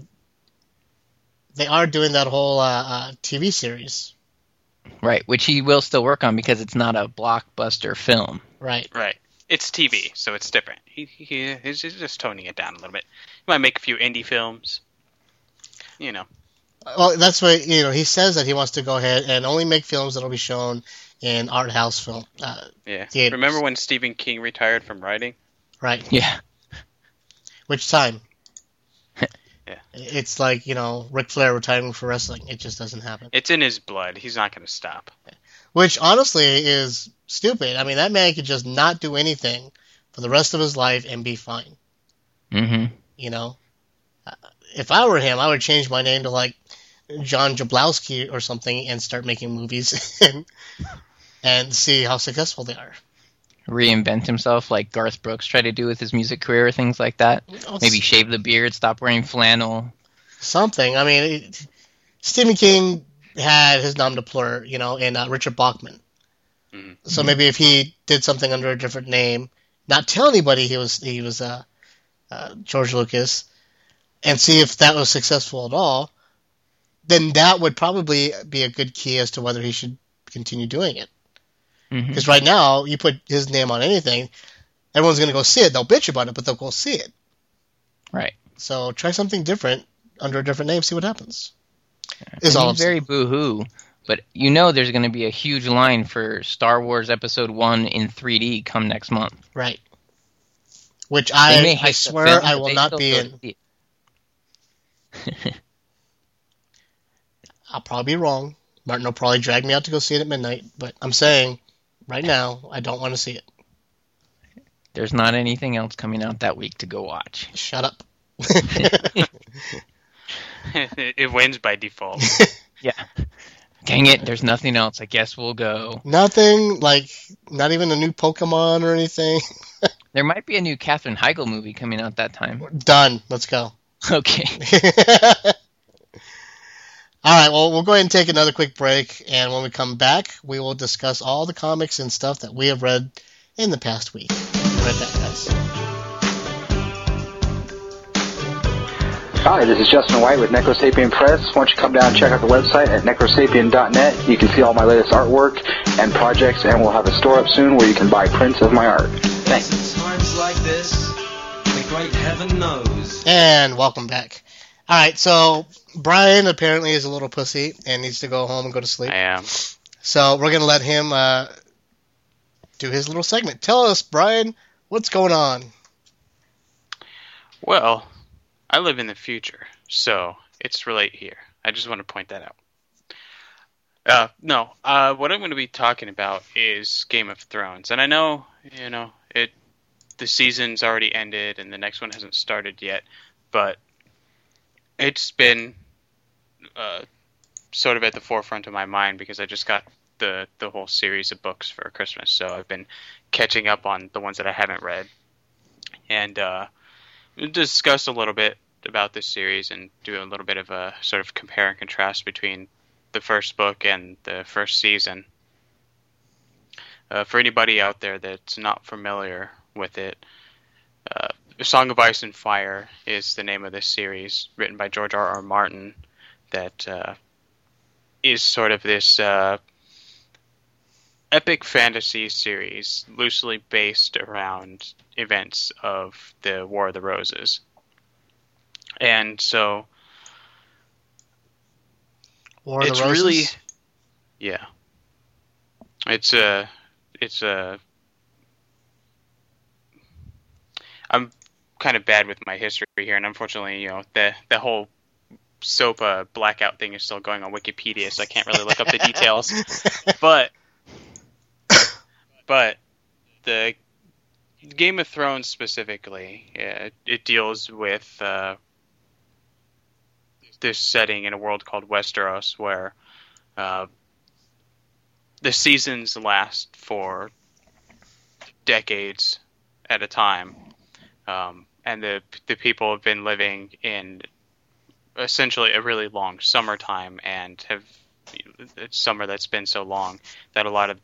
They are doing that whole TV series. Right, which he will still work on because it's not a blockbuster film. Right. Right. It's TV, so it's different. He's just toning it down a little bit. He might make a few indie films. Well, that's why, he says that he wants to go ahead and only make films that will be shown in art house film. Theaters. Remember when Stephen King retired from writing? Right. Yeah. Which time? Yeah. It's like, Ric Flair retiring for wrestling. It just doesn't happen. It's in his blood. He's not going to stop. Which, honestly, is stupid. I mean, that man could just not do anything for the rest of his life and be fine. Mm-hmm. If I were him, I would change my name to, like, John Jablowski or something and start making movies and see how successful they are. Reinvent himself like Garth Brooks tried to do with his music career or things like that. Maybe shave the beard, stop wearing flannel. Something. I mean, Stephen King had his nom de plume, in Richard Bachman. Mm-hmm. So maybe if he did something under a different name, not tell anybody he was George Lucas, and see if that was successful at all, then that would probably be a good key as to whether he should continue doing it. Because right now, you put his name on anything, everyone's going to go see it. They'll bitch about it, but they'll go see it. Right. So try something different under a different name, see what happens. Is all I'm very boo-hoo, but there's going to be a huge line for Star Wars Episode 1 in 3D come next month. Right. Which I swear I will not be in. I'll probably be wrong. Martin will probably drag me out to go see it at midnight, but I'm saying, right now, I don't want to see it. There's not anything else coming out that week to go watch. Shut up. It wins by default. Yeah. Dang it, there's nothing else. I guess we'll go. Nothing, like, not even a new Pokemon or anything? There might be a new Katherine Heigl movie coming out that time. Done. Let's go. Okay. All right, well, we'll go ahead and take another quick break, and when we come back, we will discuss all the comics and stuff that we have read in the past week. Be right back, guys. Hi, this is Justin White with Necrosapien Press. Why don't you come down and check out the website at necrosapien.net. You can see all my latest artwork and projects, and we'll have a store up soon where you can buy prints of my art. Thanks. In times like this, the great heaven knows. And welcome back. All right, so Brian apparently is a little pussy and needs to go home and go to sleep. I am. So we're going to let him do his little segment. Tell us, Brian, what's going on? Well, I live in the future, so it's relate here. I just want to point that out. What I'm going to be talking about is Game of Thrones. And I know, the season's already ended and the next one hasn't started yet, but it's been sort of at the forefront of my mind because I just got the whole series of books for Christmas, so I've been catching up on the ones that I haven't read. And we'll discuss a little bit about this series and do a little bit of a sort of compare and contrast between the first book and the first season. For anybody out there that's not familiar with it, Song of Ice and Fire is the name of this series, written by George R.R. Martin, that is sort of this epic fantasy series loosely based around events of the War of the Roses. And so War of the it's Roses? really, yeah, it's I'm kind of bad with my history here, and unfortunately, the whole soap blackout thing is still going on Wikipedia, so I can't really look up the details. But the Game of Thrones specifically, it deals with this setting in a world called Westeros, where the seasons last for decades at a time. And the people have been living in essentially a really long summertime, and it's summer that's been so long that a lot of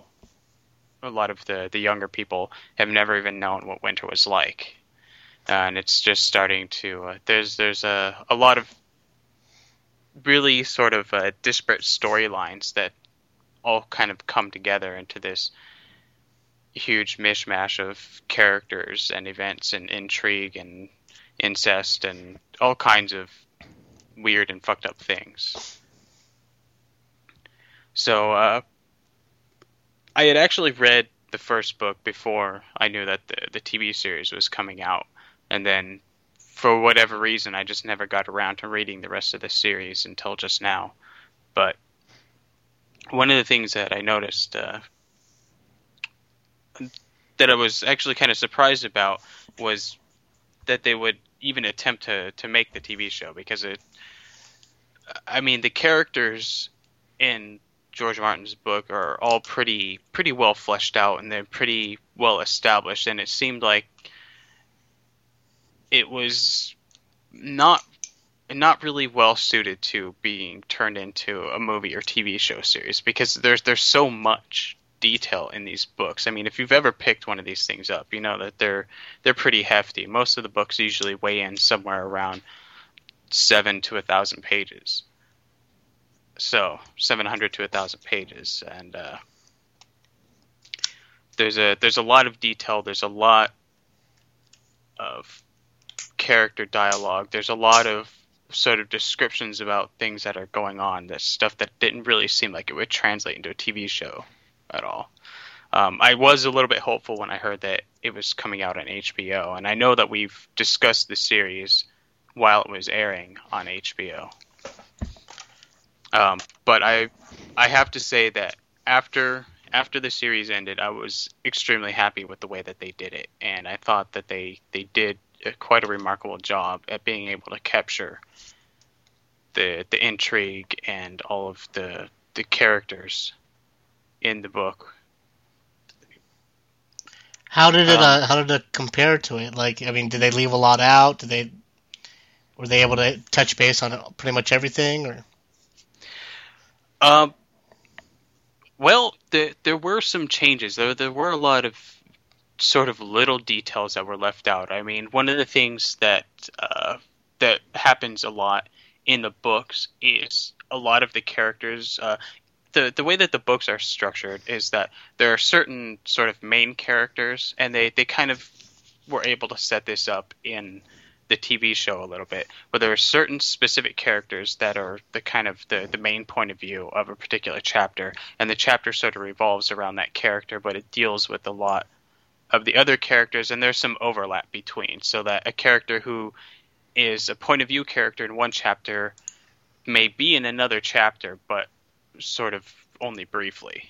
the younger people have never even known what winter was like. And it's just starting to there's a lot of really sort of disparate storylines that all kind of come together into this huge mishmash of characters and events and intrigue and incest and all kinds of weird and fucked up things. So I had actually read the first book before I knew that the TV series was coming out, and then for whatever reason I just never got around to reading the rest of the series until just now. But one of the things that I noticed that I was actually kind of surprised about was that they would even attempt to make the TV show, because the characters in George Martin's book are all pretty well fleshed out, and they're pretty well established, and it seemed like it was not really well suited to being turned into a movie or TV show series, because there's so much detail in these books. I mean, if you've ever picked one of these things up, you know that they're pretty hefty. Most of the books usually weigh in somewhere around 700 to 1,000 pages. So 700 to 1,000 pages, and there's a lot of detail. There's a lot of character dialogue. There's a lot of sort of descriptions about things that are going on. That's stuff that didn't really seem like it would translate into a TV show at all. I was a little bit hopeful when I heard that it was coming out on HBO, and I know that we've discussed the series while it was airing on HBO. But I have to say that after the series ended, I was extremely happy with the way that they did it, and I thought that they did quite a remarkable job at being able to capture the intrigue and all of the the characters in the book. How did it compare to it? Like, I mean, did they leave a lot out? Were they able to touch base on pretty much everything, or? Well, there were some changes. There were a lot of sort of little details that were left out. I mean, one of the things that happens a lot in the books is a lot of the characters. The way that the books are structured is that there are certain sort of main characters, and they kind of were able to set this up in the TV show a little bit, but there are certain specific characters that are the kind of the main point of view of a particular chapter, and the chapter sort of revolves around that character, but it deals with a lot of the other characters, and there's some overlap between, so that a character who is a point of view character in one chapter may be in another chapter, but sort of only briefly.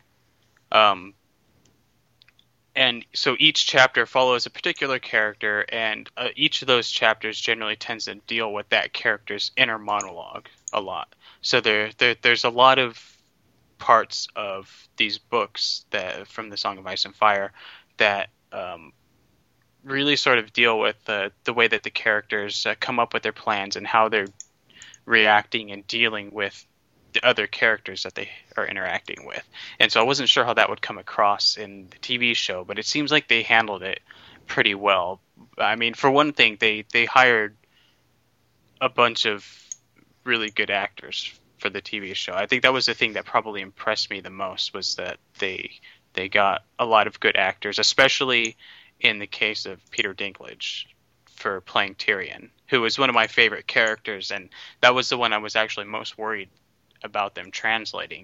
And so each chapter follows a particular character, and each of those chapters generally tends to deal with that character's inner monologue a lot. So there's a lot of parts of these books that from the Song of Ice and Fire that really sort of deal with the way that the characters come up with their plans and how they're reacting and dealing with the other characters that they are interacting with. And so I wasn't sure how that would come across in the TV show, but it seems like they handled it pretty well. I mean, for one thing, they hired a bunch of really good actors for the TV show. I think that was the thing that probably impressed me the most, was that they got a lot of good actors, especially in the case of Peter Dinklage for playing Tyrion, who was one of my favorite characters, and that was the one I was actually most worried about them translating.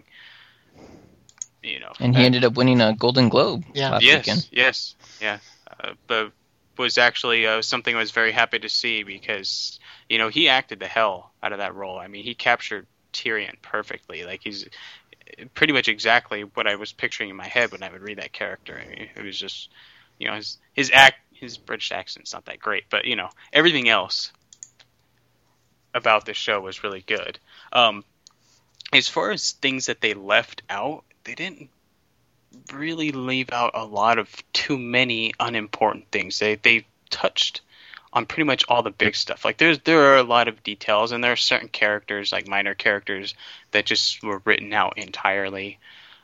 And he ended up winning a Golden Globe last weekend. Yes. But was actually something I was very happy to see, because he acted the hell out of that role. I mean, he captured Tyrion perfectly. Like, he's pretty much exactly what I was picturing in my head when I would read that character. I mean, it was just his British accent's not that great, but everything else about this show was really good. As far as things that they left out, they didn't really leave out a lot of too many unimportant things. They touched on pretty much all the big stuff. Like, there are a lot of details, and there are certain characters, like minor characters, that just were written out entirely.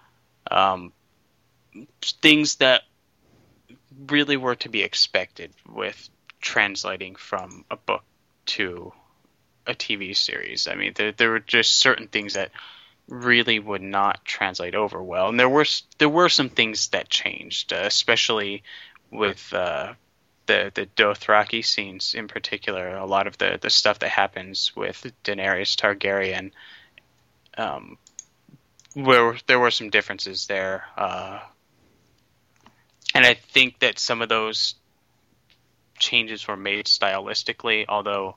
Things that really were to be expected with translating from a book to a TV series. I mean, there were just certain things that really would not translate over well, and there were some things that changed, especially with the Dothraki scenes in particular. A lot of the stuff that happens with Daenerys Targaryen, where there were some differences there, and I think that some of those changes were made stylistically, although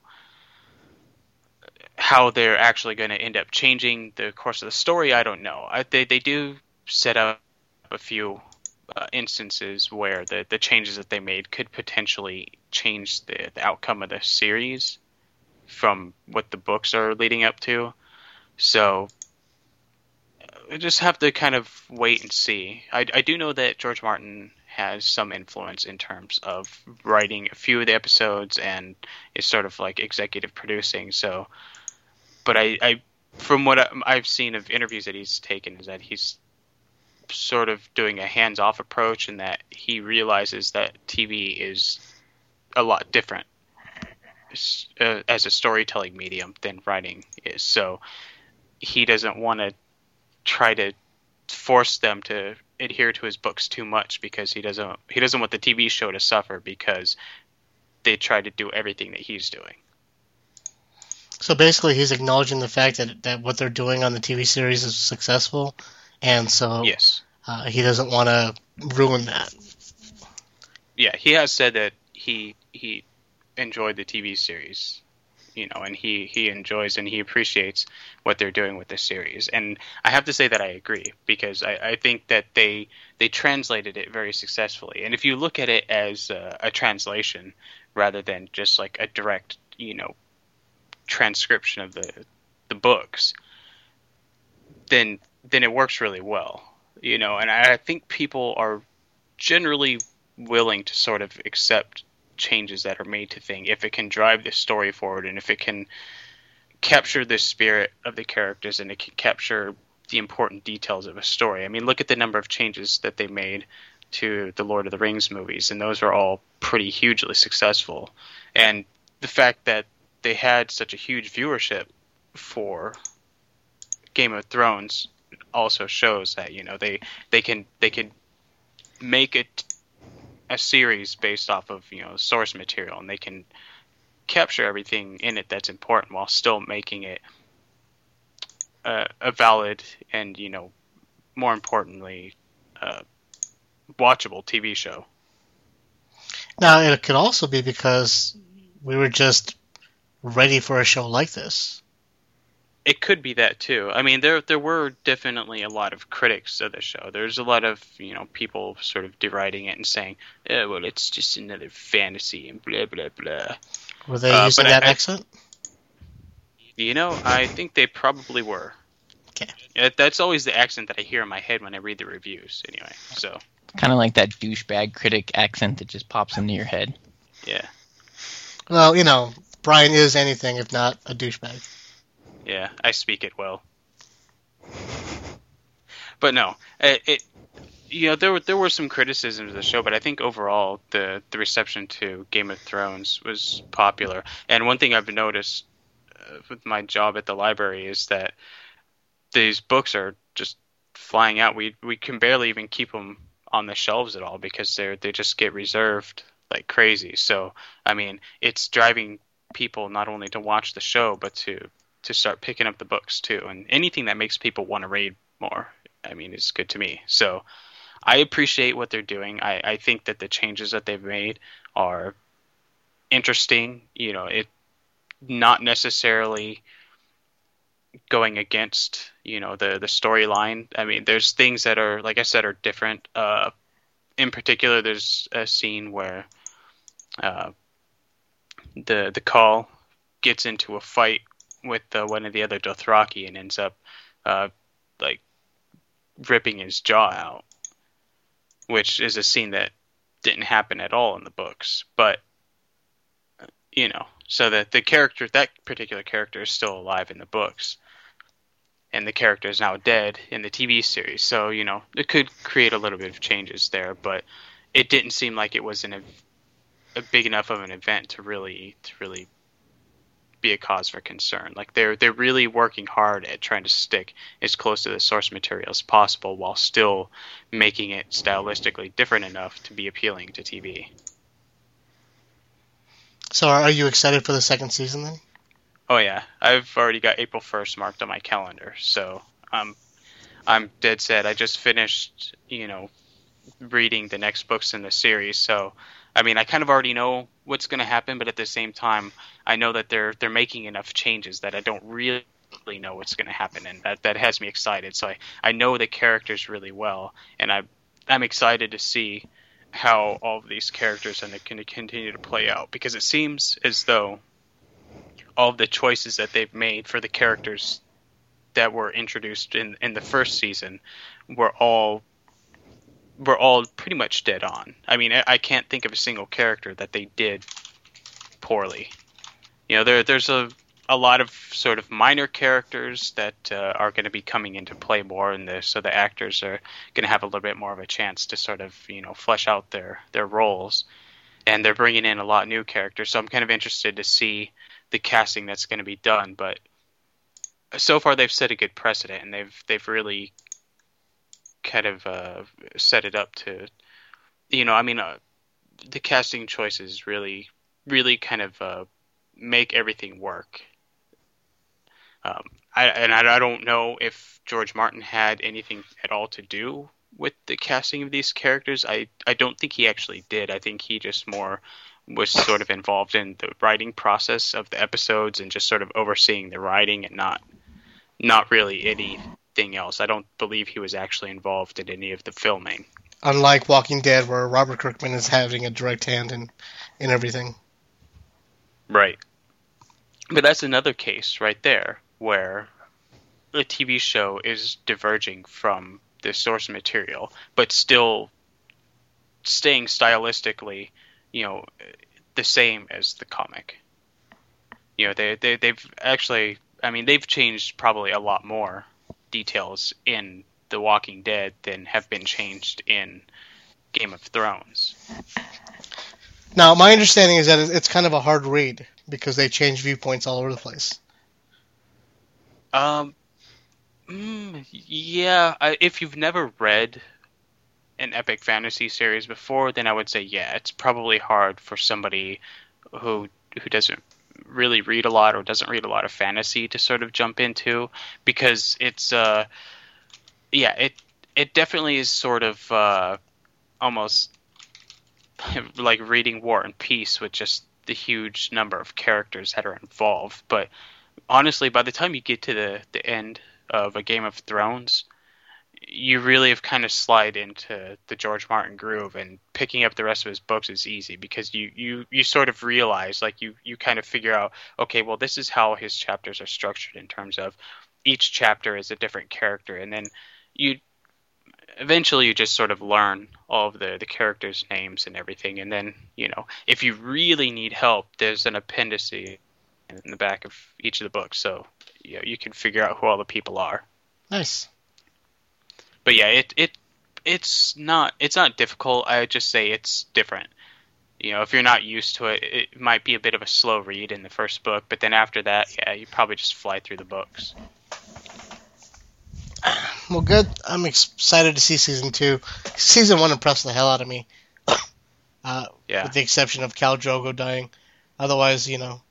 how they're actually going to end up changing the course of the story, I don't know. They do set up a few instances where the changes that they made could potentially change the outcome of the series from what the books are leading up to. So we just have to kind of wait and see. I do know that George Martin has some influence in terms of writing a few of the episodes and is sort of like executive producing. So, but I from what I've seen of interviews that he's taken, is that he's sort of doing a hands-off approach, and that he realizes that TV is a lot different as a storytelling medium than writing is. So he doesn't want to try to force them to adhere to his books too much, because he doesn't want the TV show to suffer because they try to do everything that he's doing. So basically, he's acknowledging the fact that what they're doing on the TV series is successful, and so yes, he doesn't want to ruin that. Yeah, he has said that he enjoyed the TV series, and he enjoys and he appreciates what they're doing with the series. And I have to say that I agree, because I think that they translated it very successfully. And if you look at it as a translation rather than just like a direct, transcription of the books, then it works really well, you know. And I think people are generally willing to sort of accept changes that are made to things if it can drive the story forward, and if it can capture the spirit of the characters, and it can capture the important details of a story. I mean, look at the number of changes that they made to the Lord of the Rings movies, and those are all pretty hugely successful. And the fact that they had such a huge viewership for Game of Thrones also shows that, you know, they can make it a series based off of, you know, source material, and they can capture everything in it that's important while still making it a valid and, you know, more importantly, watchable TV show. Now, it could also be because we were just ready for a show like this. It could be that too. I mean, there were definitely a lot of critics of the show. There's a lot of, you know, people sort of deriding it and saying, "Oh, well, it's just another fantasy," and blah blah blah. Were they using that accent? You know, I think they probably were. Okay. That's always the accent that I hear in my head when I read the reviews. Anyway, so kind of like that douchebag critic accent that just pops into your head. Yeah. Well, you know, Brian is anything if not a douchebag. Yeah, I speak it well. But no, you know, there were some criticisms of the show, but I think overall the reception to Game of Thrones was popular. And one thing I've noticed with my job at the library is that these books are just flying out. We can barely even keep them on the shelves at all because they just get reserved like crazy. So I mean, it's driving people not only to watch the show but to start picking up the books too. And anything that makes people want to read more, I mean, is good to me. So I appreciate what they're doing. I think that the changes that they've made are interesting. You know, it not necessarily going against, you know, the storyline. I mean, there's things that are, like I said, are different. In particular, there's a scene where the Khal gets into a fight with one of the other Dothraki and ends up like ripping his jaw out, which is a scene that didn't happen at all in the books. But you know, so that that particular character is still alive in the books, and the character is now dead in the TV series. So, you know, it could create a little bit of changes there, but it didn't seem like it was a big enough of an event to really be a cause for concern. Like they're really working hard at trying to stick as close to the source material as possible while still making it stylistically different enough to be appealing to TV. So are you excited for the second season then? Oh yeah, I've already got April 1st marked on my calendar, so I'm dead set. I just finished, you know, reading the next books in the series, so I mean, I kind of already know what's going to happen, but at the same time, I know that they're making enough changes that I don't really know what's going to happen, and that has me excited. So I know the characters really well, and I'm excited to see how all of these characters are going to continue to play out, because it seems as though all of the choices that they've made for the characters that were introduced in the first season were all pretty much dead on. I mean, I can't think of a single character that they did poorly. You know, there's a lot of sort of minor characters that are going to be coming into play more in this, so the actors are going to have a little bit more of a chance to sort of, you know, flesh out their roles. And they're bringing in a lot of new characters, so I'm kind of interested to see the casting that's going to be done. But so far they've set a good precedent, and they've really kind of set it up to, you know, I mean, the casting choices really kind of make everything work. I don't know if George Martin had anything at all to do with the casting of these characters. I don't think he actually did. I think he just more was sort of involved in the writing process of the episodes and just sort of overseeing the writing and not really anything else. I don't believe he was actually involved in any of the filming. Unlike Walking Dead, where Robert Kirkman is having a direct hand in everything. Right. But that's another case right there where the TV show is diverging from the source material, but still staying stylistically, the same as the comic. They've actually, they've changed probably a lot more details in The Walking Dead than have been changed in Game of Thrones. Now, my understanding is that it's kind of a hard read because they change viewpoints all over the place. Yeah. If you've never read an epic fantasy series before, then I would say, yeah, it's probably hard for somebody who doesn't really read a lot or doesn't read a lot of fantasy to sort of jump into, because it's it definitely is sort of almost like reading War and Peace with just the huge number of characters that are involved. But honestly, by the time you get to the end of a Game of Thrones, you really have kind of slide into the George Martin groove, and picking up the rest of his books is easy because you sort of realize, like, you kind of figure out, okay, well, this is how his chapters are structured in terms of each chapter is a different character, and then you just sort of learn all of the characters' names and everything, and then, if you really need help, there's an appendice in the back of each of the books, so you can figure out who all the people are. Nice. But yeah, it's not difficult. I would just say it's different. If you're not used to it, it might be a bit of a slow read in the first book, but then after that, yeah, you probably just fly through the books. Well, good. I'm excited to see Season 2. Season 1 impressed the hell out of me. Yeah. With the exception of Khal Drogo dying. Otherwise,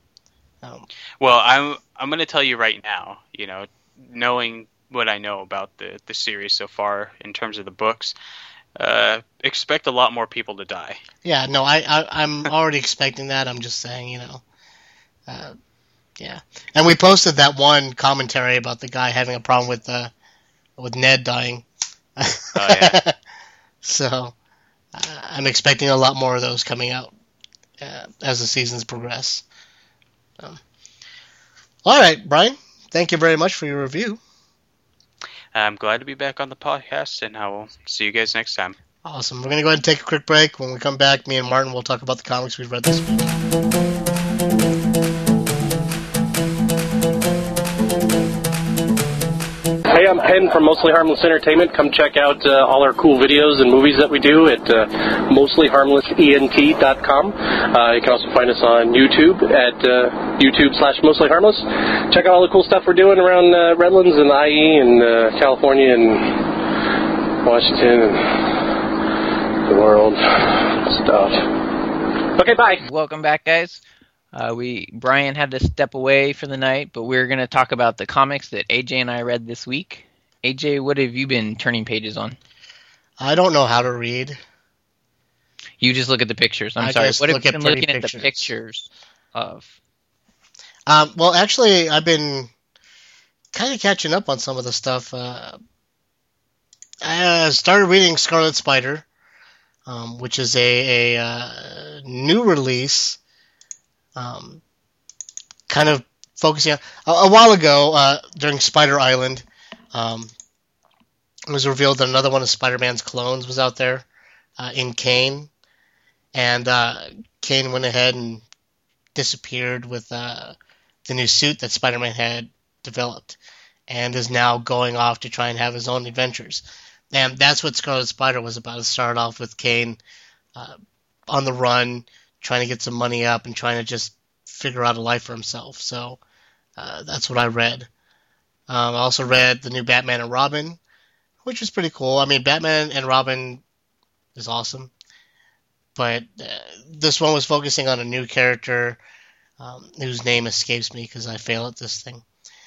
Well, I'm going to tell you right now, knowing what I know about the series so far in terms of the books, expect a lot more people to die. Yeah, no, I'm already expecting that. I'm just saying, yeah. And we posted that one commentary about the guy having a problem with Ned dying. Oh, yeah. So I'm expecting a lot more of those coming out as the seasons progress. All right, Brian, thank you very much for your review. I'm glad to be back on the podcast, and I will see you guys next time. Awesome. We're going to go ahead and take a quick break. When we come back, me and Martin will talk about the comics we've read this week. Hey, I'm Penn from Mostly Harmless Entertainment. Come check out all our cool videos and movies that we do at mostlyharmlessent.com. You can also find us on YouTube at YouTube/mostlyharmless. Check out all the cool stuff we're doing around Redlands and the IE and California and Washington and the world stuff. Okay, bye. Welcome back, guys. Brian had to step away for the night, but we're going to talk about the comics that AJ and I read this week. AJ, what have you been turning pages on? I don't know how to read. You just look at the pictures. What have you been looking at the pictures of? Well, actually, I've been kind of catching up on some of the stuff. I started reading Scarlet Spider, which is a new release. Kind of focusing on a while ago during Spider Island, it was revealed that another one of Spider-Man's clones was out there in Kane, and Kane went ahead and disappeared with the new suit that Spider-Man had developed, and is now going off to try and have his own adventures. And that's what Scarlet Spider was about. It started off with Kane on the run, trying to get some money up and trying to just figure out a life for himself. So that's what I read. I also read the new Batman and Robin, which was pretty cool. I mean, Batman and Robin is awesome, but this one was focusing on a new character whose name escapes me because I fail at this thing,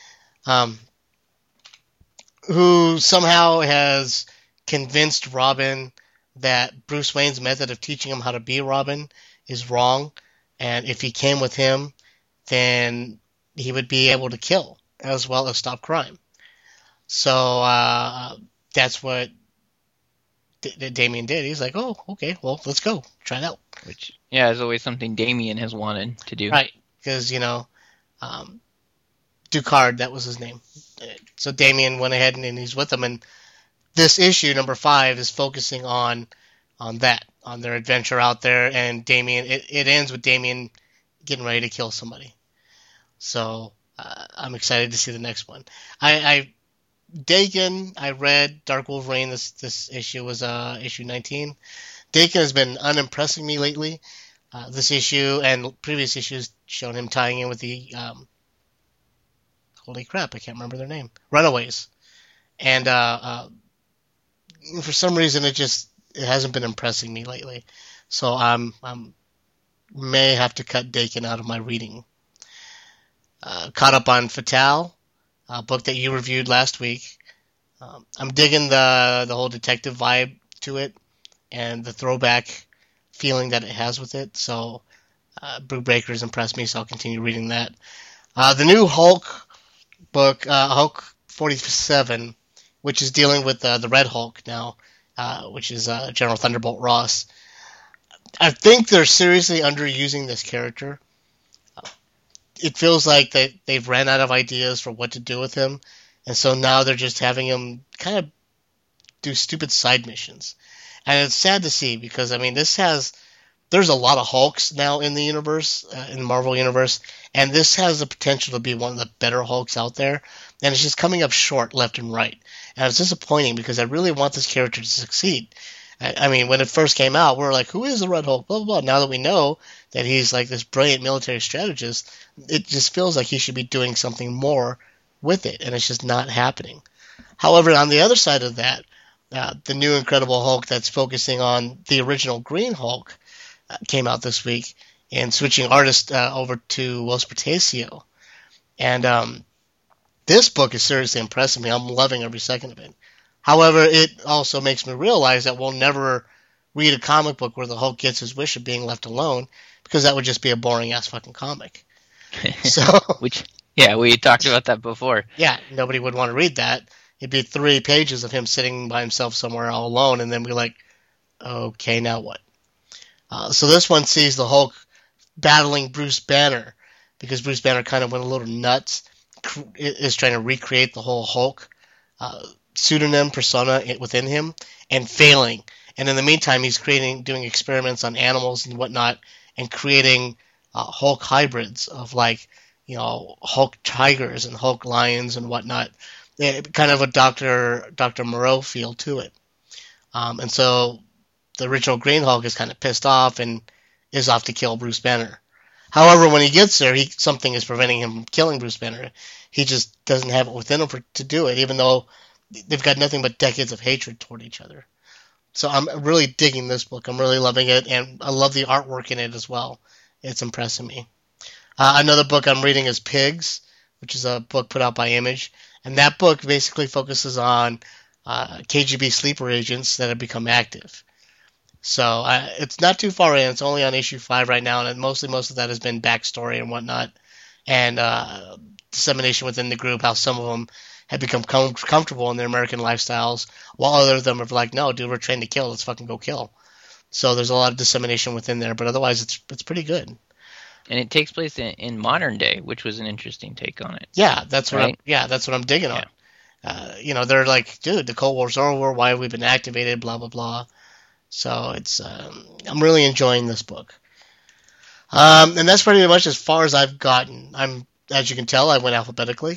who somehow has convinced Robin that Bruce Wayne's method of teaching him how to be Robin is wrong, and if he came with him, then he would be able to kill as well as stop crime. So that's what Damien did. He's like, oh, okay, well, let's go. Try it out. Which, yeah, is always something Damien has wanted to do. Right, because, Ducard, that was his name. So Damian went ahead and he's with them, and this issue, number 5, is focusing on that, on their adventure out there, and Damian, it ends with Damian getting ready to kill somebody. So I'm excited to see the next one. Daken, I read Dark Wolverine. This issue was issue 19. Daken has been unimpressing me lately. This issue and previous issues shown him tying in with the holy crap, I can't remember their name. Runaways. And for some reason it hasn't been impressing me lately. So I'm may have to cut Daken out of my reading. Caught up on Fatale, a book that you reviewed last week. I'm digging the whole detective vibe to it and the throwback feeling that it has with it. So Brubaker's impressed me, so I'll continue reading that. The new Hulk book, Hulk 47, which is dealing with the Red Hulk now, which is General Thunderbolt Ross. I think they're seriously underusing this character. It feels like they've ran out of ideas for what to do with him, and so now they're just having him kind of do stupid side missions. And it's sad to see because, I mean, there's a lot of Hulks now in the universe, in the Marvel universe, and this has the potential to be one of the better Hulks out there, and it's just coming up short left and right. And it's disappointing because I really want this character to succeed. I mean, when it first came out, we were like, who is the Red Hulk? Blah, blah, blah. Now that we know that he's like this brilliant military strategist, it just feels like he should be doing something more with it, and it's just not happening. However, on the other side of that, the new Incredible Hulk that's focusing on the original Green Hulk came out this week, and switching artist over to Will Spertasio. And this book is seriously impressing me. I'm loving every second of it. However, it also makes me realize that we'll never read a comic book where the Hulk gets his wish of being left alone, because that would just be a boring-ass fucking comic. So, we talked about that before. Yeah, nobody would want to read that. It'd be 3 pages of him sitting by himself somewhere all alone, and then be like, okay, now what? So this one sees the Hulk battling Bruce Banner, because Bruce Banner kind of went a little nuts, is trying to recreate the whole Hulk pseudonym persona within him, and failing. And in the meantime, he's doing experiments on animals and whatnot, and creating Hulk hybrids of, like, you know, Hulk tigers and Hulk lions and whatnot. Kind of a Dr. Moreau feel to it. And so the original Green Hulk is kind of pissed off and is off to kill Bruce Banner. However, when he gets there, something is preventing him from killing Bruce Banner. He just doesn't have it within him to do it, even though they've got nothing but decades of hatred toward each other. So I'm really digging this book. I'm really loving it, and I love the artwork in it as well. It's impressing me. Another book I'm reading is Pigs, which is a book put out by Image. And that book basically focuses on KGB sleeper agents that have become active. So it's not too far in. It's only on issue 5 right now, and most of that has been backstory and whatnot, and dissemination within the group, how some of them have become comfortable in their American lifestyles, while other of them are like, no, dude, we're trained to kill. Let's fucking go kill. So there's a lot of dissemination within there, but otherwise it's pretty good. And it takes place in modern day, which was an interesting take on it. Yeah, that's what I'm digging on. You know, they're like, dude, the Cold War's over. Why have we been activated? Blah blah blah. So it's I'm really enjoying this book. And that's pretty much as far as I've gotten. As you can tell, I went alphabetically.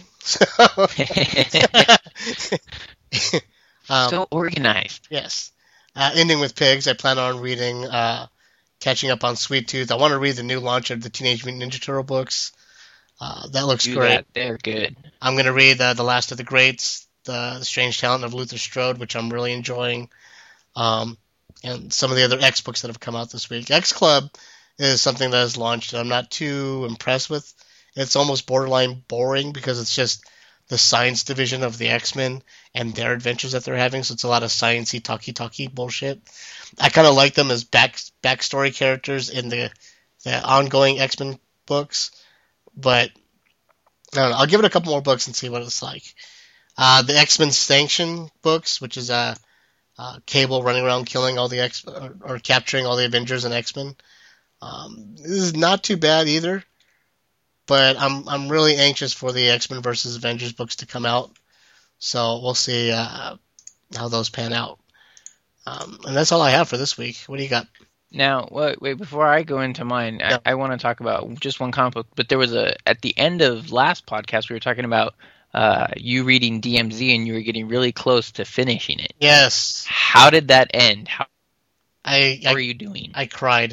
So organized. Yes. Ending with Pigs, I plan on reading. Catching up on Sweet Tooth. I want to read the new launch of the Teenage Mutant Ninja Turtle books. That looks great. They're good. I'm going to read The Last of the Greats, the Strange Talent of Luther Strode, which I'm really enjoying, and some of the other X books that have come out this week. X Club is something that has launched and I'm not too impressed with. It's almost borderline boring because it's just the science division of the X-Men and their adventures that they're having, so it's a lot of sciencey, talky bullshit. I kind of like them as backstory characters in the ongoing X-Men books, but I don't know. I'll give it a couple more books and see what it's like. The X-Men Sanction books, which is Cable running around killing all the or capturing all the Avengers and X-Men. This is not too bad either, but I'm really anxious for the X-Men versus Avengers books to come out. So we'll see how those pan out. And that's all I have for this week. What do you got? Now, wait, before I go into mine, Yeah. I want to talk about just one comic book, but there was at the end of last podcast, we were talking about you reading DMZ and you were getting really close to finishing it. Yes. How did that end? How were you doing? I cried.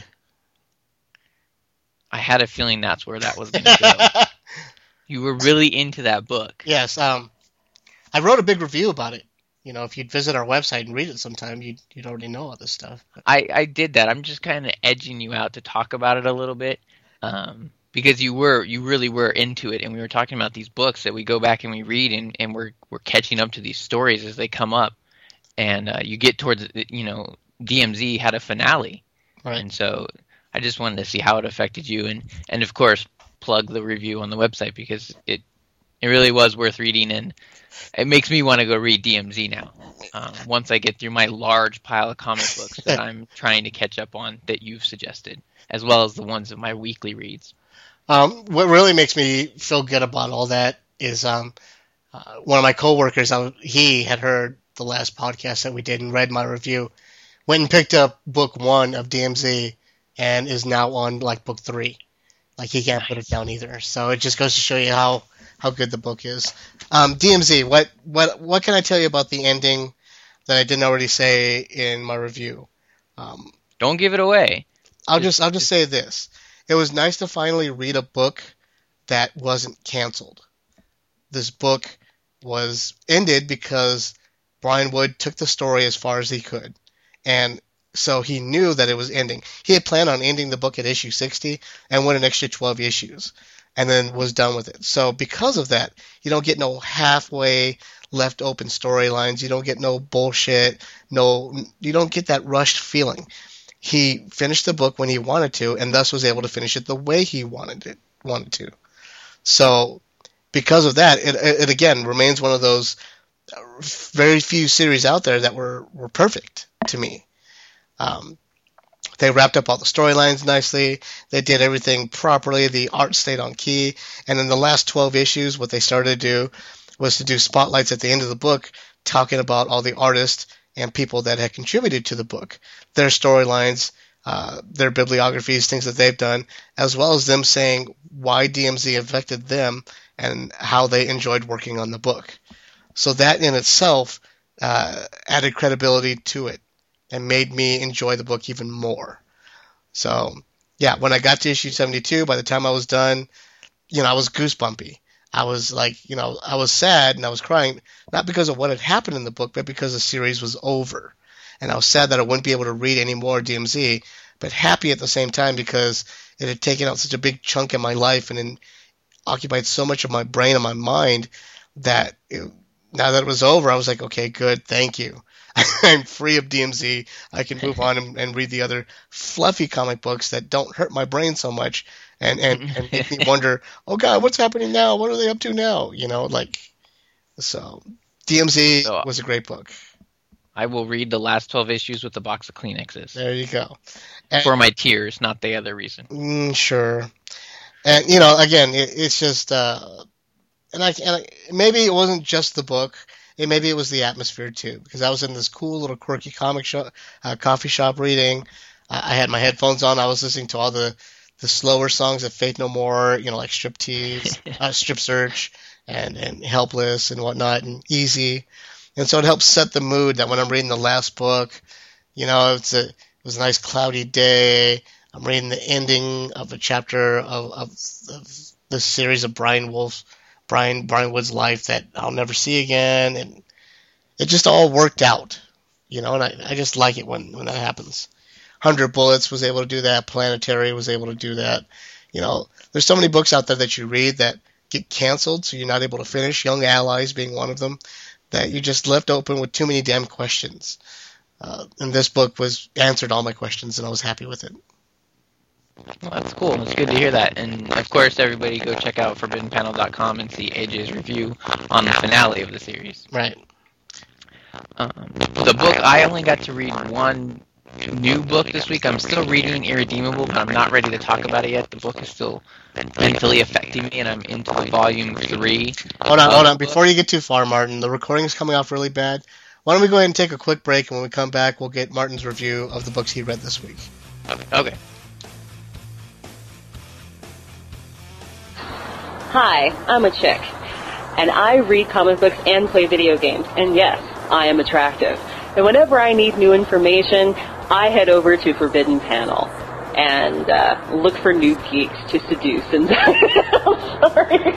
I had a feeling that's where that was going to go. You were really into that book. Yes. I wrote a big review about it. You know, if you'd visit our website and read it sometime, you'd already know all this stuff. I did that. I'm just kind of edging you out to talk about it a little bit, because you really were into it, and we were talking about these books that we go back and we read, and we're catching up to these stories as they come up, and you get towards, DMZ had a finale, Right. and so I just wanted to see how it affected you, and of course plug the review on the website because it really was worth reading, and it makes me want to go read DMZ now. Once I get through my large pile of comic books that I'm trying to catch up on that you've suggested, as well as the ones of my weekly reads. What really makes me feel good about all that is one of my coworkers. He had heard the last podcast that we did and read my review. Went and picked up book 1 of DMZ and is now on like book 3. Like he can't put it down either. So it just goes to show you how good the book is. DMZ, what can I tell you about the ending that I didn't already say in my review? Don't give it away. I'll just say this. It was nice to finally read a book that wasn't canceled. This book was ended because Brian Wood took the story as far as he could. And so he knew that it was ending. He had planned on ending the book at issue 60 and went an extra 12 issues and then was done with it. So because of that, you don't get no halfway left open storylines. You don't get no bullshit. You don't get that rushed feeling. He finished the book when he wanted to and thus was able to finish it the way he wanted to. So because of that, it again remains one of those very few series out there that were perfect to me. They wrapped up all the storylines nicely. They did everything properly. The art stayed on key. And in the last 12 issues, what they started to do was to do spotlights at the end of the book, talking about all the artists and people that had contributed to the book, their storylines, their bibliographies, things that they've done, as well as them saying why DMZ affected them and how they enjoyed working on the book. So that in itself added credibility to it and made me enjoy the book even more. So, yeah, when I got to issue 72, by the time I was done, I was goosebumpy. I was like, I was sad and I was crying, not because of what had happened in the book, but because the series was over. And I was sad that I wouldn't be able to read any more DMZ, but happy at the same time because it had taken out such a big chunk of my life and occupied so much of my brain and my mind that now that it was over, I was like, okay, good, thank you. I'm free of DMZ. I can move on and read the other fluffy comic books that don't hurt my brain so much and make me wonder, oh God, what's happening now? What are they up to now? So DMZ was a great book. I will read the last 12 issues with a box of Kleenexes. There you go. For my tears, not the other reason. Sure. And, again, it's just, maybe it wasn't just the book. Maybe it was the atmosphere too, because I was in this cool little quirky comic shop, coffee shop reading. I had my headphones on. I was listening to all the slower songs of Faith No More, like Striptease, Strip Search, and Helpless and whatnot, and Easy. And so it helps set the mood that when I'm reading the last book, it was a nice cloudy day. I'm reading the ending of a chapter of the series of Brian Wood's life that I'll never see again, and it just all worked out, and I just like it when that happens. 100 Bullets was able to do that. Planetary was able to do that. There's so many books out there that you read that get canceled, so you're not able to finish. Young Allies being one of them, that you just left open with too many damn questions. And this book answered all my questions, and I was happy with it. Well, that's cool. It's good to hear that. And, of course, everybody go check out ForbiddenPanel.com and see AJ's review on the finale of the series. Right. The book, I only got to read one new book this week. I'm still reading Irredeemable, but I'm not ready to talk about it yet. The book is still mentally affecting me, and I'm into volume 3. Hold on. Before you get too far, Martin, the recording is coming off really bad. Why don't we go ahead and take a quick break, and when we come back, we'll get Martin's review of the books he read this week. Okay. Hi, I'm a chick, and I read comic books and play video games, and yes, I am attractive. And whenever I need new information, I head over to Forbidden Panel and look for new geeks to seduce. And I'm sorry.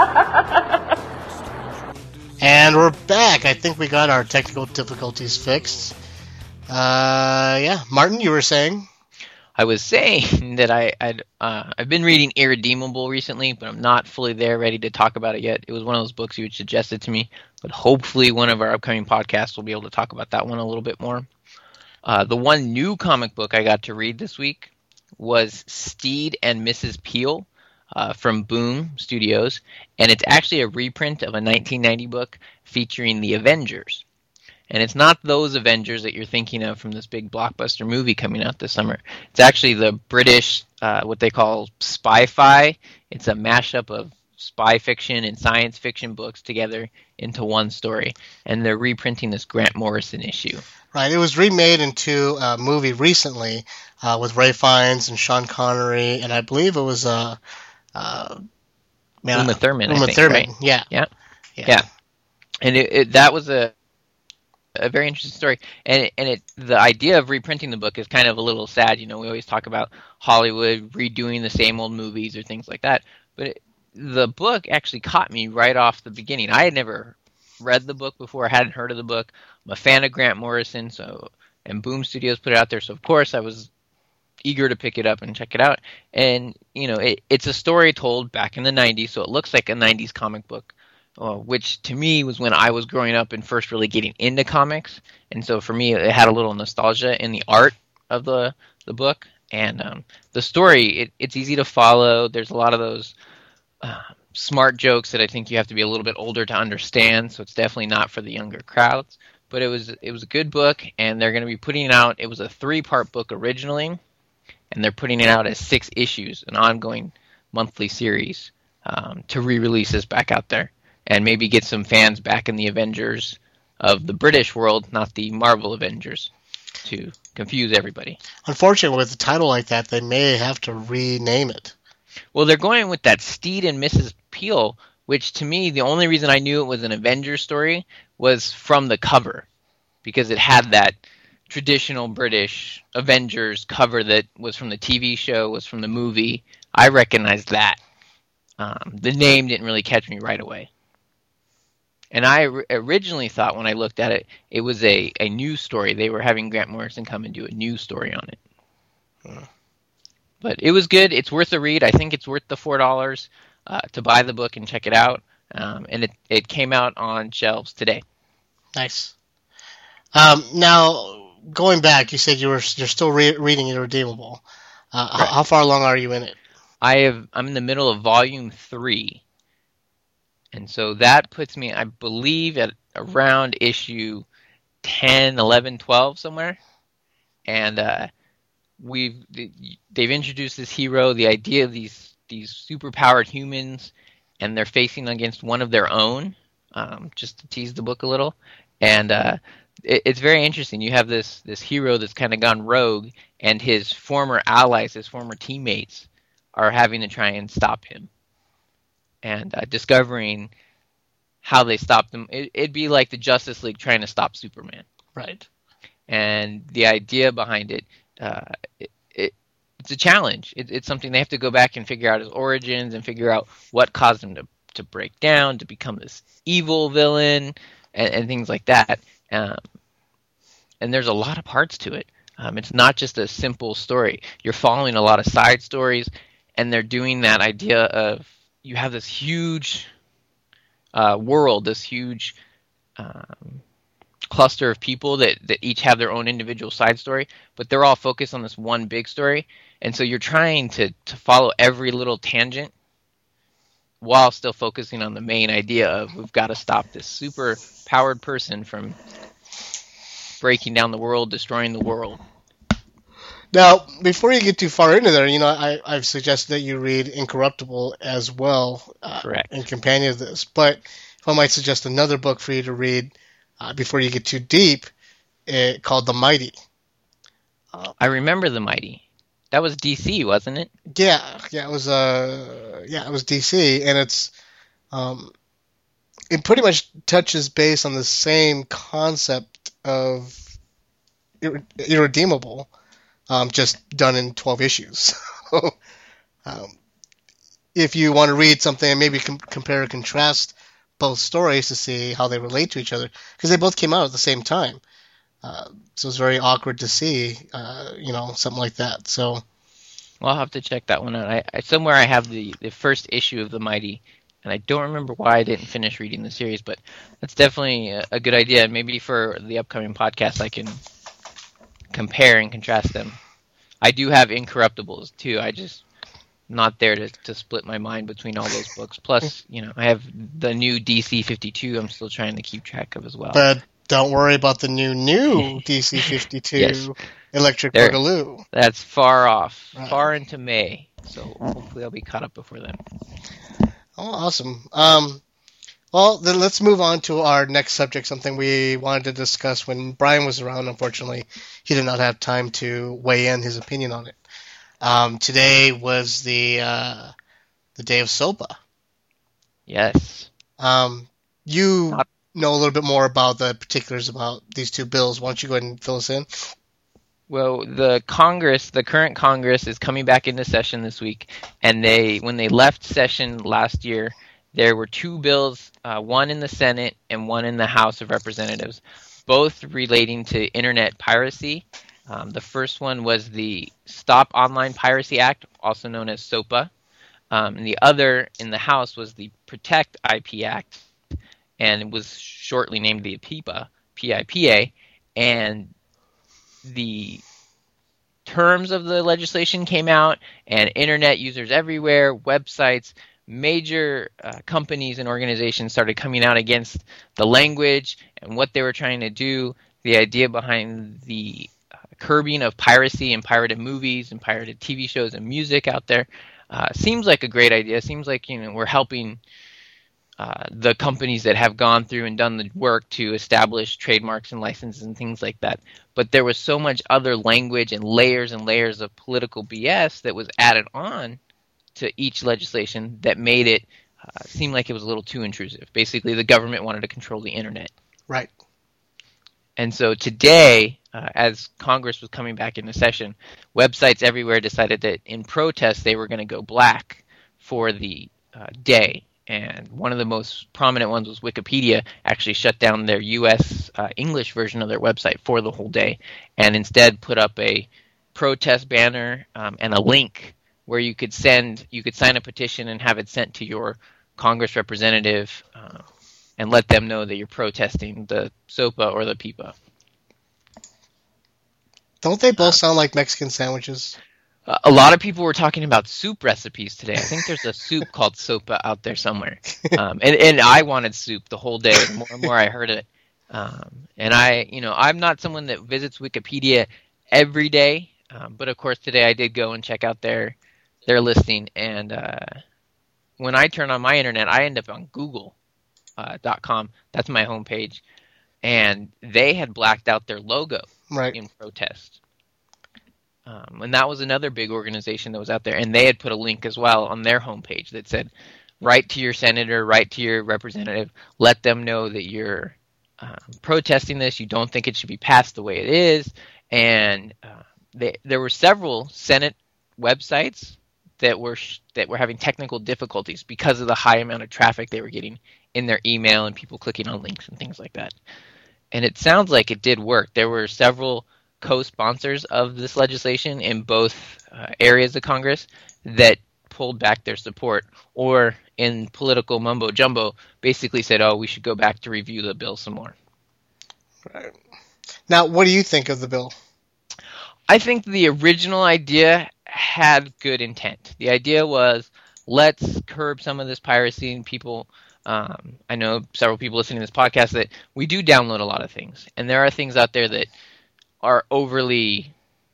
And we're back. I think we got our technical difficulties fixed. Martin, you were saying? I was saying that I've been reading Irredeemable recently, but I'm not fully there, ready to talk about it yet. It was one of those books you had suggested to me, but hopefully one of our upcoming podcasts will be able to talk about that one a little bit more. The one new comic book I got to read this week was Steed and Mrs. Peel from Boom Studios, and it's actually a reprint of a 1990 book featuring the Avengers. And it's not those Avengers that you're thinking of from this big blockbuster movie coming out this summer. It's actually the British, what they call spy-fi. It's a mashup of spy fiction and science fiction books together into one story. And they're reprinting this Grant Morrison issue. Right. It was remade into a movie recently with Ray Fiennes and Sean Connery, and I believe it was Uma Thurman, I think, right? Yeah. And that was a very interesting story, and the idea of reprinting the book is kind of a little sad. We always talk about Hollywood redoing the same old movies or things like that, but the book actually caught me right off the beginning. I had never read the book before. I hadn't heard of the book. I'm a fan of Grant Morrison, and Boom Studios put it out there, so of course I was eager to pick it up and check it out. And it's a story told back in the 90s, so it looks like a 90s comic book. Which to me was when I was growing up and first really getting into comics. And so for me, it had a little nostalgia in the art of the book. And the story, it's easy to follow. There's a lot of those smart jokes that I think you have to be a little bit older to understand. So it's definitely not for the younger crowds. But it was a good book, and they're going to be putting it out. It was a 3-part book originally, and they're putting it out as 6 issues, an ongoing monthly series to re-release this back out there. And maybe get some fans back in the Avengers of the British world, not the Marvel Avengers, to confuse everybody. Unfortunately, with a title like that, they may have to rename it. Well, they're going with that Steed and Mrs. Peel, which to me, the only reason I knew it was an Avengers story was from the cover, because it had that traditional British Avengers cover that was from the TV show, was from the movie. I recognized that. The name didn't really catch me right away. And I originally thought when I looked at it, it was a news story. They were having Grant Morrison come and do a news story on it. But it was good. It's worth a read. I think it's worth the $4 to buy the book and check it out. And it came out on shelves today. Nice. Now, going back, you said you're still reading Irredeemable. Right. How far along are you in it? I'm in the middle of volume 3. And so that puts me, I believe, at around issue 10, 11, 12 somewhere. And they've introduced this hero, the idea of these superpowered humans, and they're facing against one of their own, just to tease the book a little. And it's very interesting. You have this hero that's kind of gone rogue, and his former allies, his former teammates, are having to try and stop him. And discovering how they stopped him. It'd be like the Justice League trying to stop Superman. Right. And the idea behind it, it's a challenge. It's something they have to go back and figure out his origins and figure out what caused him to break down, to become this evil villain, and things like that. And there's a lot of parts to it. It's not just a simple story. You're following a lot of side stories, and they're doing that idea of you have this huge world, this huge cluster of people that each have their own individual side story, but they're all focused on this one big story. And so you're trying to follow every little tangent while still focusing on the main idea of we've got to stop this super powered person from breaking down the world, destroying the world. Now, before you get too far into there, I've suggested that you read Incorruptible as well, Correct. in companion to this. But if I might suggest another book for you to read before you get too deep, called The Mighty. I remember The Mighty. That was DC, wasn't it? Yeah, it was DC, and it pretty much touches base on the same concept of Irredeemable, just done in 12 issues. So, if you want to read something and maybe compare and contrast both stories to see how they relate to each other, because they both came out at the same time. So it's very awkward to see, something like that. So, well, I'll have to check that one out. Somewhere I have the first issue of The Mighty, and I don't remember why I didn't finish reading the series, but that's definitely a good idea. And maybe for the upcoming podcast, I can compare and contrast them. I do have Incorruptibles too. I just not there to split my mind between all those books. Plus, I have the new DC 52 I'm still trying to keep track of as well. But don't worry about the new DC 52 yes. Electric Boogaloo. That's far off, right. Far into May. So hopefully I'll be caught up before then. Oh, awesome. Well, then let's move on to our next subject, something we wanted to discuss when Brian was around. Unfortunately, he did not have time to weigh in his opinion on it. Today was the day of SOPA. Yes. You know a little bit more about the particulars about these two bills. Why don't you go ahead and fill us in? Well, the current Congress is coming back into session this week, and when they left session last year, there were two bills, one in the Senate and one in the House of Representatives, both relating to internet piracy. The first one was the Stop Online Piracy Act, also known as SOPA. And the other in the House was the Protect IP Act, and it was shortly named the PIPA. And the terms of the legislation came out, and internet users everywhere, websites, major companies and organizations started coming out against the language and what they were trying to do. The idea behind the curbing of piracy and pirated movies and pirated TV shows and music out there seems like a great idea. Seems like we're helping the companies that have gone through and done the work to establish trademarks and licenses and things like that. But there was so much other language and layers of political BS that was added on to each legislation that made it seem like it was a little too intrusive. Basically, the government wanted to control the internet. Right. And so today, as Congress was coming back into session, websites everywhere decided that in protest they were going to go black for the day. And one of the most prominent ones was Wikipedia actually shut down their U.S. English version of their website for the whole day, and instead put up a protest banner and a link where you could sign a petition and have it sent to your Congress representative and let them know that you're protesting the SOPA or the PIPA. Don't they both sound like Mexican sandwiches? A lot of people were talking about soup recipes today. I think there's a soup called SOPA out there somewhere. And I wanted soup the whole day. The more and more I heard it. And I'm not someone that visits Wikipedia every day. But of course today I did go and check out their listing. And when I turn on my internet, I end up on Google.com. That's my homepage. And they had blacked out their logo in protest. And that was another big organization that was out there. And they had put a link as well on their homepage that said, write to your senator, write to your representative, let them know that you're protesting this, you don't think it should be passed the way it is. And there were several Senate websites that were having technical difficulties because of the high amount of traffic they were getting in their email and people clicking on links and things like that. And it sounds like it did work. There were several co-sponsors of this legislation in both areas of Congress that pulled back their support, or in political mumbo-jumbo, basically said, we should go back to review the bill some more. Right. Now, what do you think of the bill? I think the original idea had good intent. The idea was, let's curb some of this piracy, and people... I know several people listening to this podcast that we do download a lot of things, and there are things out there that are overly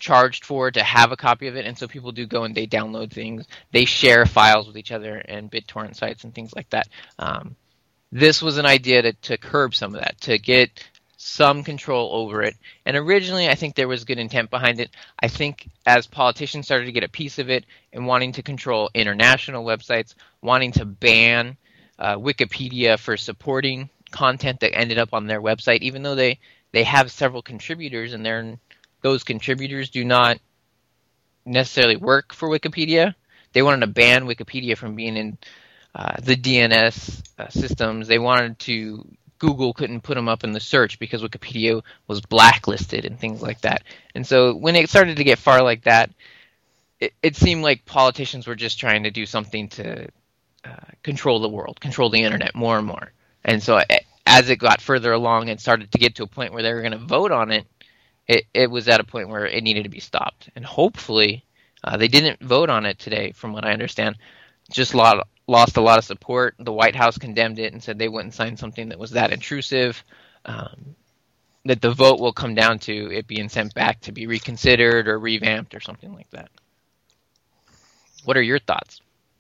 charged for to have a copy of it, and so people do go and they download things. They share files with each other and BitTorrent sites and things like that. This was an idea to curb some of that, to get some control over it. And originally, I think there was good intent behind it. I think as politicians started to get a piece of it and wanting to control international websites, wanting to ban Wikipedia for supporting content that ended up on their website, even though they have several contributors and those contributors do not necessarily work for Wikipedia. They wanted to ban Wikipedia from being in the DNS systems. They wanted to Google couldn't put them up in the search because Wikipedia was blacklisted and things like that. And so when it started to get far like that, it seemed like politicians were just trying to do something to control the world, control the internet more and more. And so as it got further along and started to get to a point where they were going to vote on it, it was at a point where it needed to be stopped. And hopefully they didn't vote on it today, from what I understand. Just lost a lot of support. The White House condemned it and said they wouldn't sign something that was that intrusive. That the vote will come down to it being sent back to be reconsidered or revamped or something like that. What are your thoughts?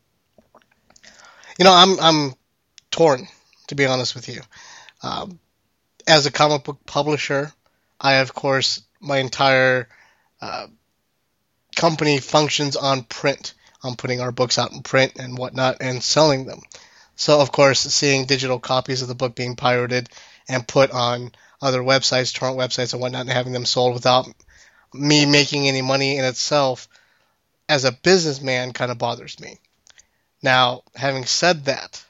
I'm torn, to be honest with you. As a comic book publisher, I, of course, my entire company functions on print. I'm putting our books out in print and whatnot and selling them. So, of course, seeing digital copies of the book being pirated and put on other websites, torrent websites and whatnot, and having them sold without me making any money in itself, as a businessman, kind of bothers me. Now, having said that,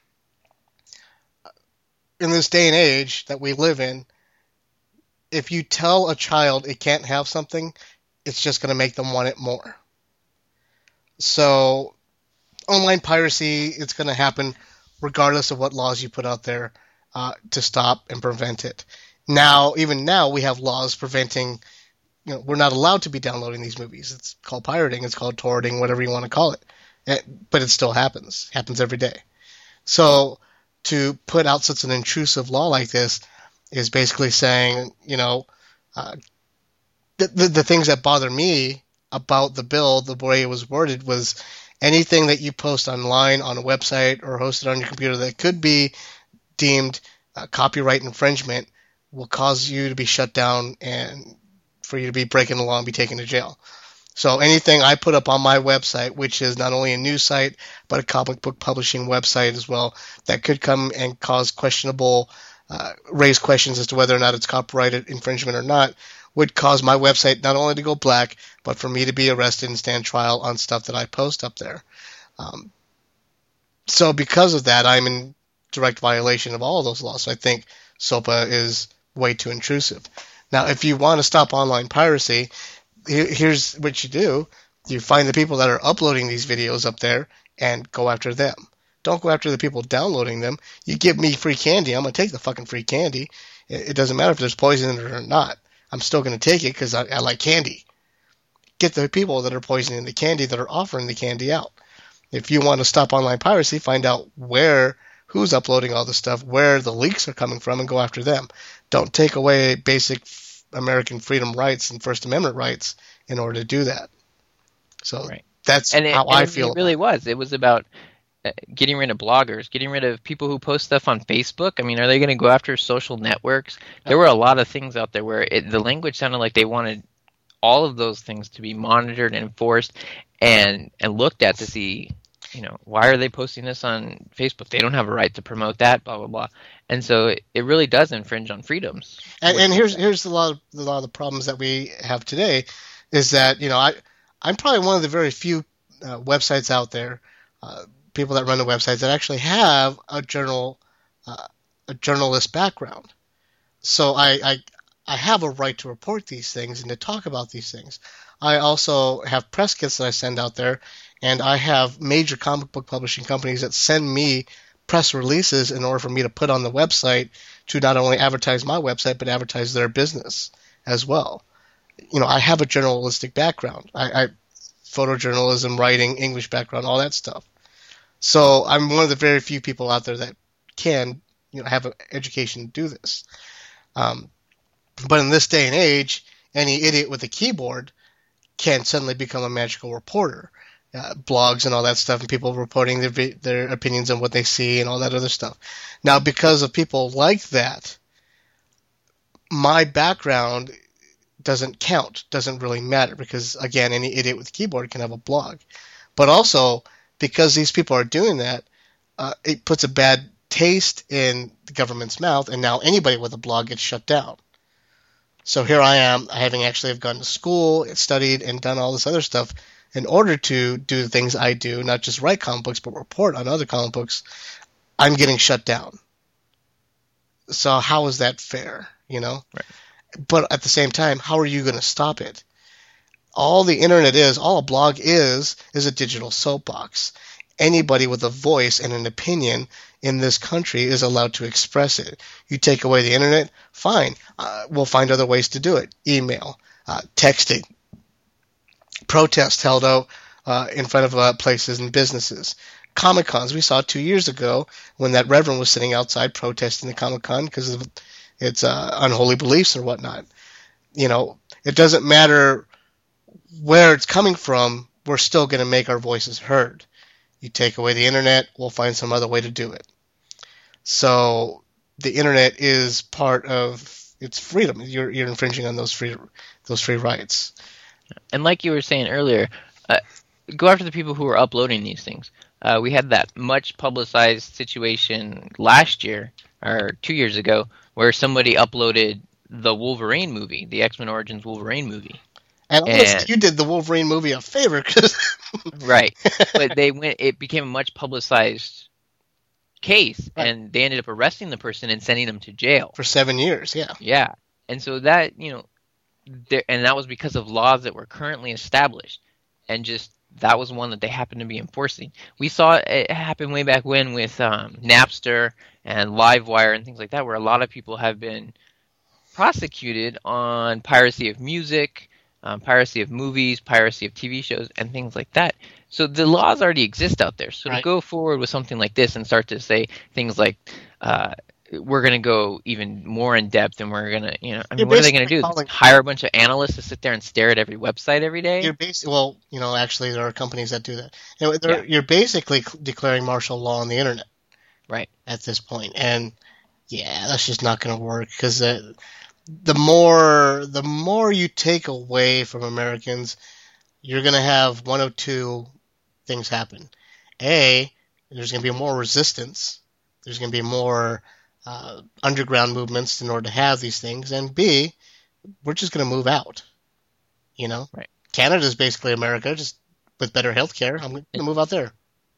in this day and age that we live in, if you tell a child it can't have something, it's just going to make them want it more. So, online piracy, it's going to happen regardless of what laws you put out there to stop and prevent it. Even now, we have laws preventing, we're not allowed to be downloading these movies. It's called pirating, it's called torrenting, whatever you want to call it. But it still happens. It happens every day. So, to put out such an intrusive law like this is basically saying, the things that bother me about the bill, the way it was worded, was anything that you post online on a website or hosted on your computer that could be deemed copyright infringement will cause you to be shut down and for you to be breaking the law and be taken to jail. So anything I put up on my website, which is not only a news site, but a comic book publishing website as well, that could come and cause raise questions as to whether or not it's copyrighted infringement or not, would cause my website not only to go black, but for me to be arrested and stand trial on stuff that I post up there. So because of that, I'm in direct violation of all of those laws. So I think SOPA is way too intrusive. Now, if you want to stop online piracy, here's what you do. You find the people that are uploading these videos up there and go after them. Don't go after the people downloading them. You give me free candy, I'm going to take the fucking free candy. It doesn't matter if there's poison in it or not. I'm still going to take it because I like candy. Get the people that are poisoning the candy that are offering the candy out. If you want to stop online piracy, find out who's uploading all the stuff, where the leaks are coming from, and go after them. Don't take away basic American freedom rights and First Amendment rights in order to do that. So that's how I feel. It really was. It was about getting rid of bloggers, getting rid of people who post stuff on Facebook. I mean, are they going to go after social networks? There were a lot of things out there where the language sounded like they wanted all of those things to be monitored and enforced and looked at to see, why are they posting this on Facebook? They don't have a right to promote that, blah, blah, blah. And so it really does infringe on freedoms. And here's a lot of the problems that we have today is that, I'm probably one of the very few websites out there, people that run the websites that actually have a journalist background. So I have a right to report these things and to talk about these things. I also have press kits that I send out there, and I have major comic book publishing companies that send me press releases in order for me to put on the website to not only advertise my website, but advertise their business as well. I have a journalistic background. I photojournalism, writing, English background, all that stuff. So I'm one of the very few people out there that can, have an education to do this. But in this day and age, any idiot with a keyboard can suddenly become a magical reporter. Blogs and all that stuff, and people reporting their opinions on what they see and all that other stuff. Now, because of people like that, my background doesn't count, doesn't really matter, because, again, any idiot with a keyboard can have a blog. But also, because these people are doing that, it puts a bad taste in the government's mouth, and now anybody with a blog gets shut down. So here I am, having actually have gone to school, studied, and done all this other stuff in order to do the things I do, not just write comic books, but report on other comic books. I'm getting shut down. So how is that fair, you know? Right. But at the same time, how are you going to stop it? All the internet is, all a blog is a digital soapbox. Anybody with a voice and an opinion in this country is allowed to express it. You take away the internet, fine. We'll find other ways to do it. Email, texting, protests held out in front of places and businesses. Comic-Cons, we saw 2 years ago when that reverend was sitting outside protesting the Comic-Con because of its unholy beliefs or whatnot. You know, it doesn't matter where it's coming from, we're still going to make our voices heard. You take away the internet, we'll find some other way to do it. So the internet is part of its freedom. You're infringing on those free rights. And like you were saying earlier, go after the people who are uploading these things. We had that much publicized situation last year, or 2 years ago, where somebody uploaded the Wolverine movie, the X-Men Origins Wolverine movie. And almost you did the Wolverine movie a favor, cause right? But it became a much publicized case, right. And they ended up arresting the person and sending them to jail for 7 years. Yeah. Yeah, and so that and that was because of laws that were currently established, and just that was one that they happened to be enforcing. We saw it happen way back when with Napster and Livewire and things like that, where a lot of people have been prosecuted on piracy of music, piracy of movies, piracy of TV shows, and things like that. So the laws already exist out there. So right. To go forward with something like this and start to say things like, we're going to go even more in depth, and we're going to, what are they going to do? Hire a bunch of analysts to sit there and stare at every website every day? Actually, there are companies that do that. You're basically declaring martial law on the internet, right? At this point, and that's just not going to work, because the more you take away from Americans, you're going to have one of two things happen. A, there's going to be more resistance. There's going to be more underground movements in order to have these things. And B, we're just going to move out. Right. Canada's basically America, just with better health care. I'm going to move out there.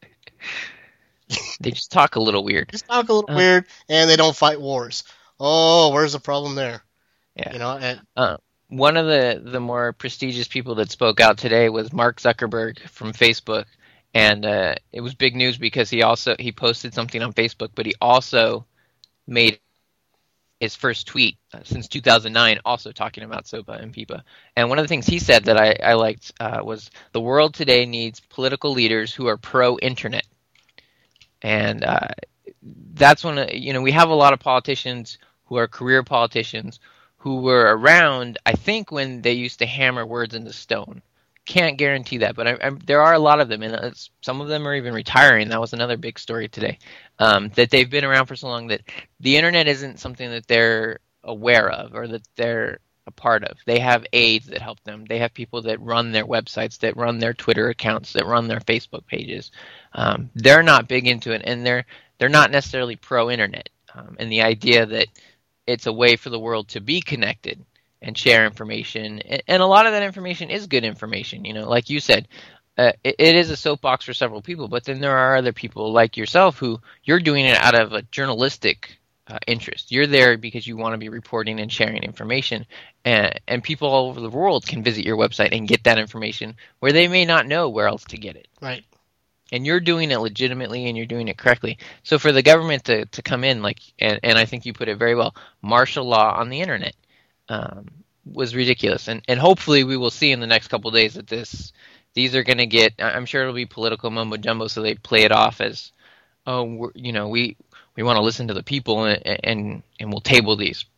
They just talk a little weird. Weird, and they don't fight wars. Oh, where's the problem there? Yeah. One of the more prestigious people that spoke out today was Mark Zuckerberg from Facebook, and it was big news because he posted something on Facebook, but he also made his first tweet since 2009, also talking about SOPA and PIPA. And one of the things he said that I liked was, the world today needs political leaders who are pro-internet. And that's when, we have a lot of politicians who are career politicians who were around, I think, when they used to hammer words into stone. Can't guarantee that, but there are a lot of them, and some of them are even retiring. That was another big story today, that they've been around for so long that the internet isn't something that they're aware of or that they're a part of. They have aides that help them. They have people that run their websites, that run their Twitter accounts, that run their Facebook pages. They're not big into it, and they're not necessarily pro-internet. And the idea that it's a way for the world to be connected and share information, and a lot of that information is good information. Like you said, it is a soapbox for several people, but then there are other people like yourself who you're doing it out of a journalistic interest. You're there because you want to be reporting and sharing information, and people all over the world can visit your website and get that information where they may not know where else to get it. Right. And you're doing it legitimately, and you're doing it correctly. So for the government to come in, and I think you put it very well, martial law on the internet, was ridiculous. And hopefully we will see in the next couple of days that these are going to get, I'm sure it'll be political mumbo jumbo, so they play it off as, we want to listen to the people, and we'll table these.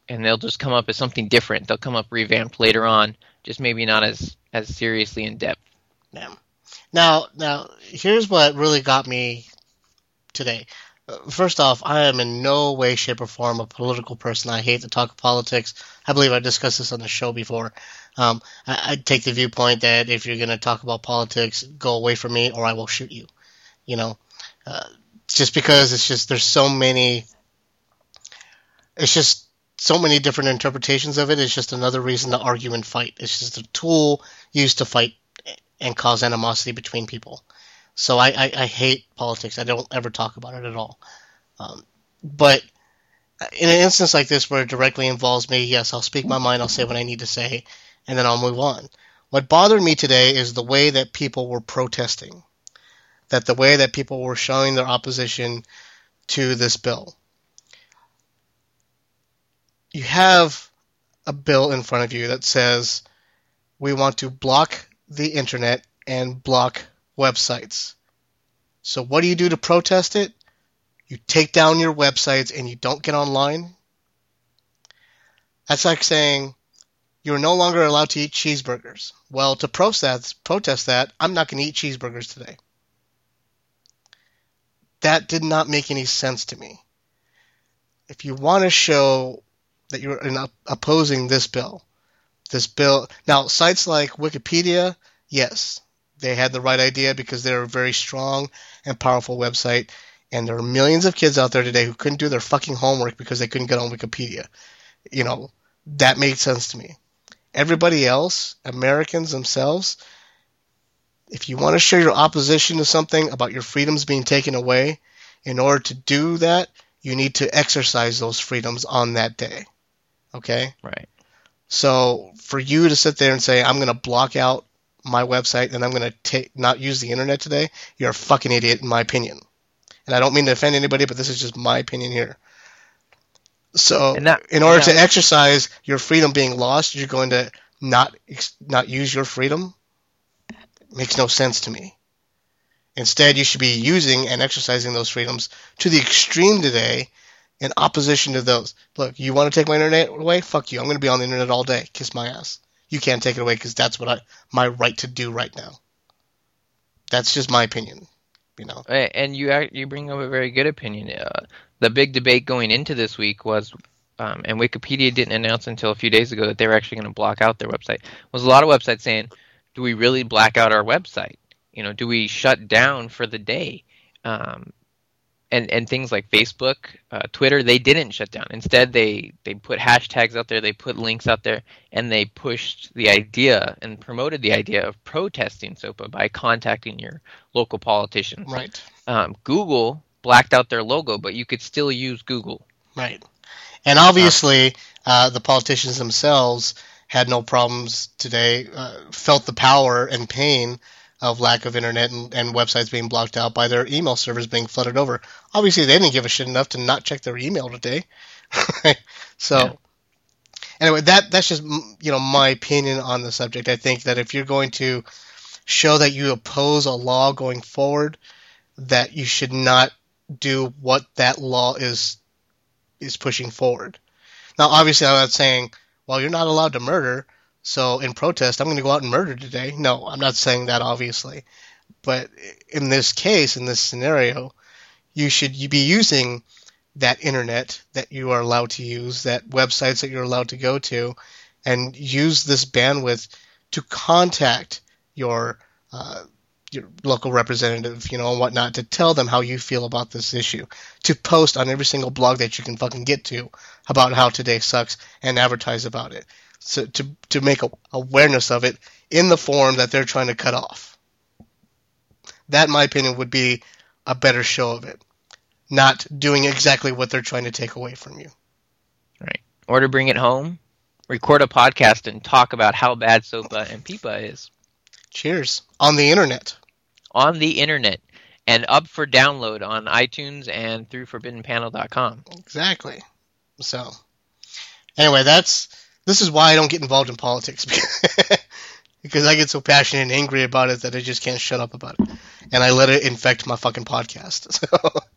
and they'll just come up as something different. They'll come up revamped later on, just maybe not as seriously in depth. Yeah. Now, here's what really got me today. First off, I am in no way, shape, or form a political person. I hate to talk politics. I believe I discussed this on the show before. I take the viewpoint that if you're going to talk about politics, go away from me or I will shoot you. You know, just because there's so many different interpretations of it. It's just another reason to argue and fight. It's just a tool used to fight and cause animosity between people. So I hate politics. I don't ever talk about it at all. But in an instance like this where it directly involves me, yes, I'll speak my mind, I'll say what I need to say, and then I'll move on. What bothered me today is the way that people were protesting, that the way that people were showing their opposition to this bill. You have a bill in front of you that says we want to block the internet and block websites. So what do you do to protest it? You take down your websites and you don't get online. That's like saying you're no longer allowed to eat cheeseburgers. Well, to protest that, I'm not going to eat cheeseburgers today. That did not make any sense to me. If you want to show that you're opposing this bill, now sites like Wikipedia, yes, they had the right idea because they're a very strong and powerful website, and there are millions of kids out there today who couldn't do their fucking homework because they couldn't get on Wikipedia. You know, that made sense to me. Everybody else, Americans themselves, if you want to show your opposition to something about your freedoms being taken away, in order to do that, you need to exercise those freedoms on that day. Okay? Right. So for you to sit there and say, I'm going to block out my website and I'm going to not use the internet today, you're a fucking idiot in my opinion. And I don't mean to offend anybody, but this is just my opinion here. So in order to exercise your freedom being lost, you're going to not use your freedom? It makes no sense to me. Instead, you should be using and exercising those freedoms to the extreme today in opposition to those. Look, you want to take my internet away? Fuck you. I'm going to be on the internet all day. Kiss my ass. You can't take it away because that's what my right to do right now. That's just my opinion, you know. And you bring up a very good opinion. The big debate going into this week was, and Wikipedia didn't announce until a few days ago that they were actually going to block out their website, was a lot of websites saying, do we really black out our website? You know, do we shut down for the day? And things like Facebook, Twitter, they didn't shut down. Instead, they put hashtags out there, they put links out there, and they pushed the idea and promoted the idea of protesting SOPA by contacting your local politicians. Right. Google blacked out their logo, but you could still use Google. Right. And obviously, the politicians themselves had no problems today, felt the power and pain of lack of internet and websites being blocked out by their email servers being flooded over. Obviously, they didn't give a shit enough to not check their email today. So, anyway, that's just, you know, my opinion on the subject. I think that if you're going to show that you oppose a law going forward, that you should not do what that law is pushing forward. Now, obviously, I'm not saying, well, you're not allowed to murder, so in protest, I'm going to go out and murder today. No, I'm not saying that, obviously. But in this case, in this scenario, you should be using that internet that you are allowed to use, that websites that you're allowed to go to, and use this bandwidth to contact your local representative, you know, and whatnot, to tell them how you feel about this issue, to post on every single blog that you can fucking get to about how today sucks and advertise about it. So to make awareness of it in the form that they're trying to cut off. That, in my opinion, would be a better show of it. Not doing exactly what they're trying to take away from you. Right. Or to bring it home, record a podcast and talk about how bad SOPA and PIPA is. Cheers. On the internet. On the internet. And up for download on iTunes and through ForbiddenPanel.com. Exactly. So, anyway, this is why I don't get involved in politics. Because I get so passionate and angry about it that I just can't shut up about it. And I let it infect my fucking podcast. So,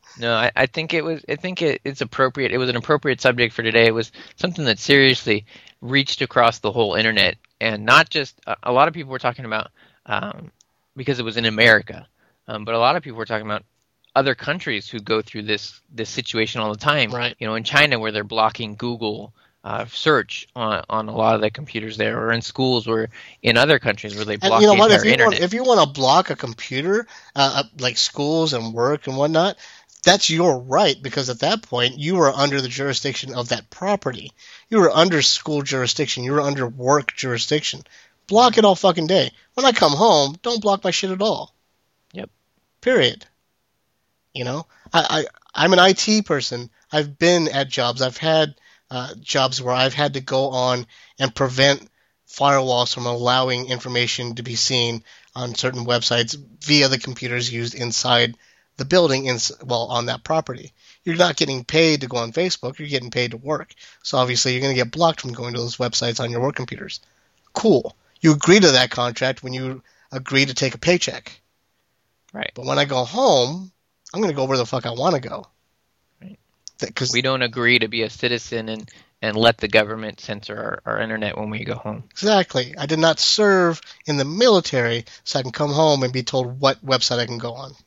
No, I think it's appropriate. It was an appropriate subject for today. It was something that seriously reached across the whole internet, and not just a lot of people were talking about because it was in America, but a lot of people were talking about other countries who go through this situation all the time. Right. You know, in China where they're blocking Google search on a lot of the computers there, or in schools, or in other countries where they block the entire internet. If you want to block a computer, like schools and work and whatnot, that's your right, because at that point you are under the jurisdiction of that property. You are under school jurisdiction. You are under work jurisdiction. Block it all fucking day. When I come home, don't block my shit at all. Yep. Period. You know, I'm an IT person. I've been at jobs. I've had jobs where I've had to go on and prevent firewalls from allowing information to be seen on certain websites via the computers used inside the building, on that property. You're not getting paid to go on Facebook. You're getting paid to work. So obviously you're going to get blocked from going to those websites on your work computers. Cool. You agree to that contract when you agree to take a paycheck. Right. But when I go home, I'm going to go where the fuck I want to go. Right. Cause we don't agree to be a citizen and let the government censor our internet when we go home. Exactly. I did not serve in the military so I can come home and be told what website I can go on.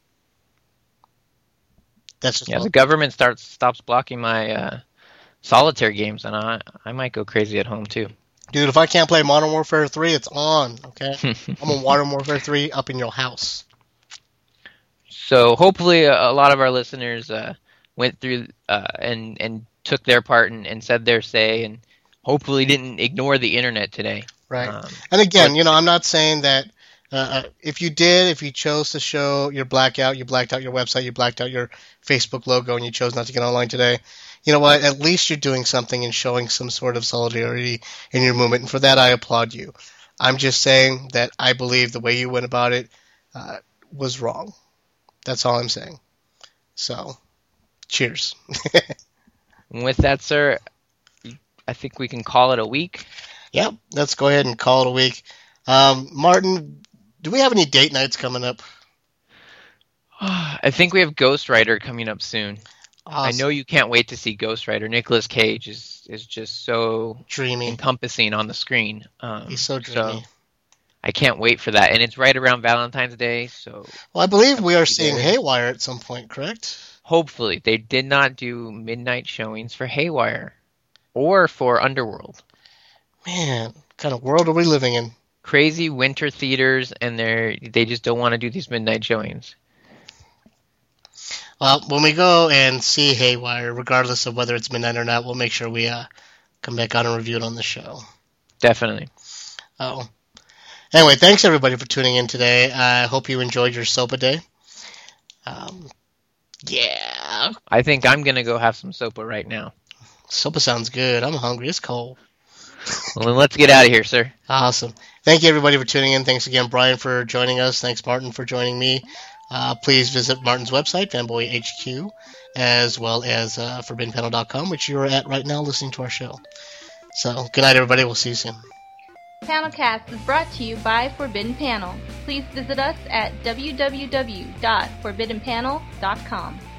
That's just the government stops blocking my solitaire games, and I might go crazy at home too. Dude, if I can't play Modern Warfare 3, it's on, okay? I'm on Modern Warfare 3 up in your house. So hopefully a lot of our listeners went through and took their part and said their say, and hopefully didn't ignore the internet today. Right. And again, I'm not saying that if you chose to show your blackout, you blacked out your website, you blacked out your Facebook logo, and you chose not to get online today, you know what? At least you're doing something and showing some sort of solidarity in your movement, and for that I applaud you. I'm just saying that I believe the way you went about it was wrong. That's all I'm saying. So, cheers. With that, sir, I think we can call it a week. Yep, let's go ahead and call it a week. Martin, do we have any date nights coming up? I think we have Ghost Rider coming up soon. Awesome. I know you can't wait to see Ghost Rider. Nicolas Cage is just so dreamy, encompassing on the screen. He's so dreamy. So I can't wait for that, and it's right around Valentine's Day. So, well, I believe we are seeing Haywire at some point, correct? Hopefully, they did not do midnight showings for Haywire or for Underworld. Man, what kind of world are we living in? Crazy winter theaters, and they just don't want to do these midnight showings. Well, when we go and see Haywire, regardless of whether it's midnight or not, we'll make sure we come back on and review it on the show. Definitely. Oh. Anyway, thanks everybody for tuning in today. I hope you enjoyed your SOPA day. Yeah. I think I'm going to go have some SOPA right now. SOPA sounds good. I'm hungry. It's cold. Well, then let's get out of here, sir. Awesome. Thank you everybody for tuning in. Thanks again, Brian, for joining us. Thanks, Martin, for joining me. Please visit Martin's website, Fanboy HQ, as well as ForbiddenPanel.com, which you are at right now listening to our show. So, good night, everybody. We'll see you soon. Panelcast is brought to you by Forbidden Panel. Please visit us at www.forbiddenpanel.com.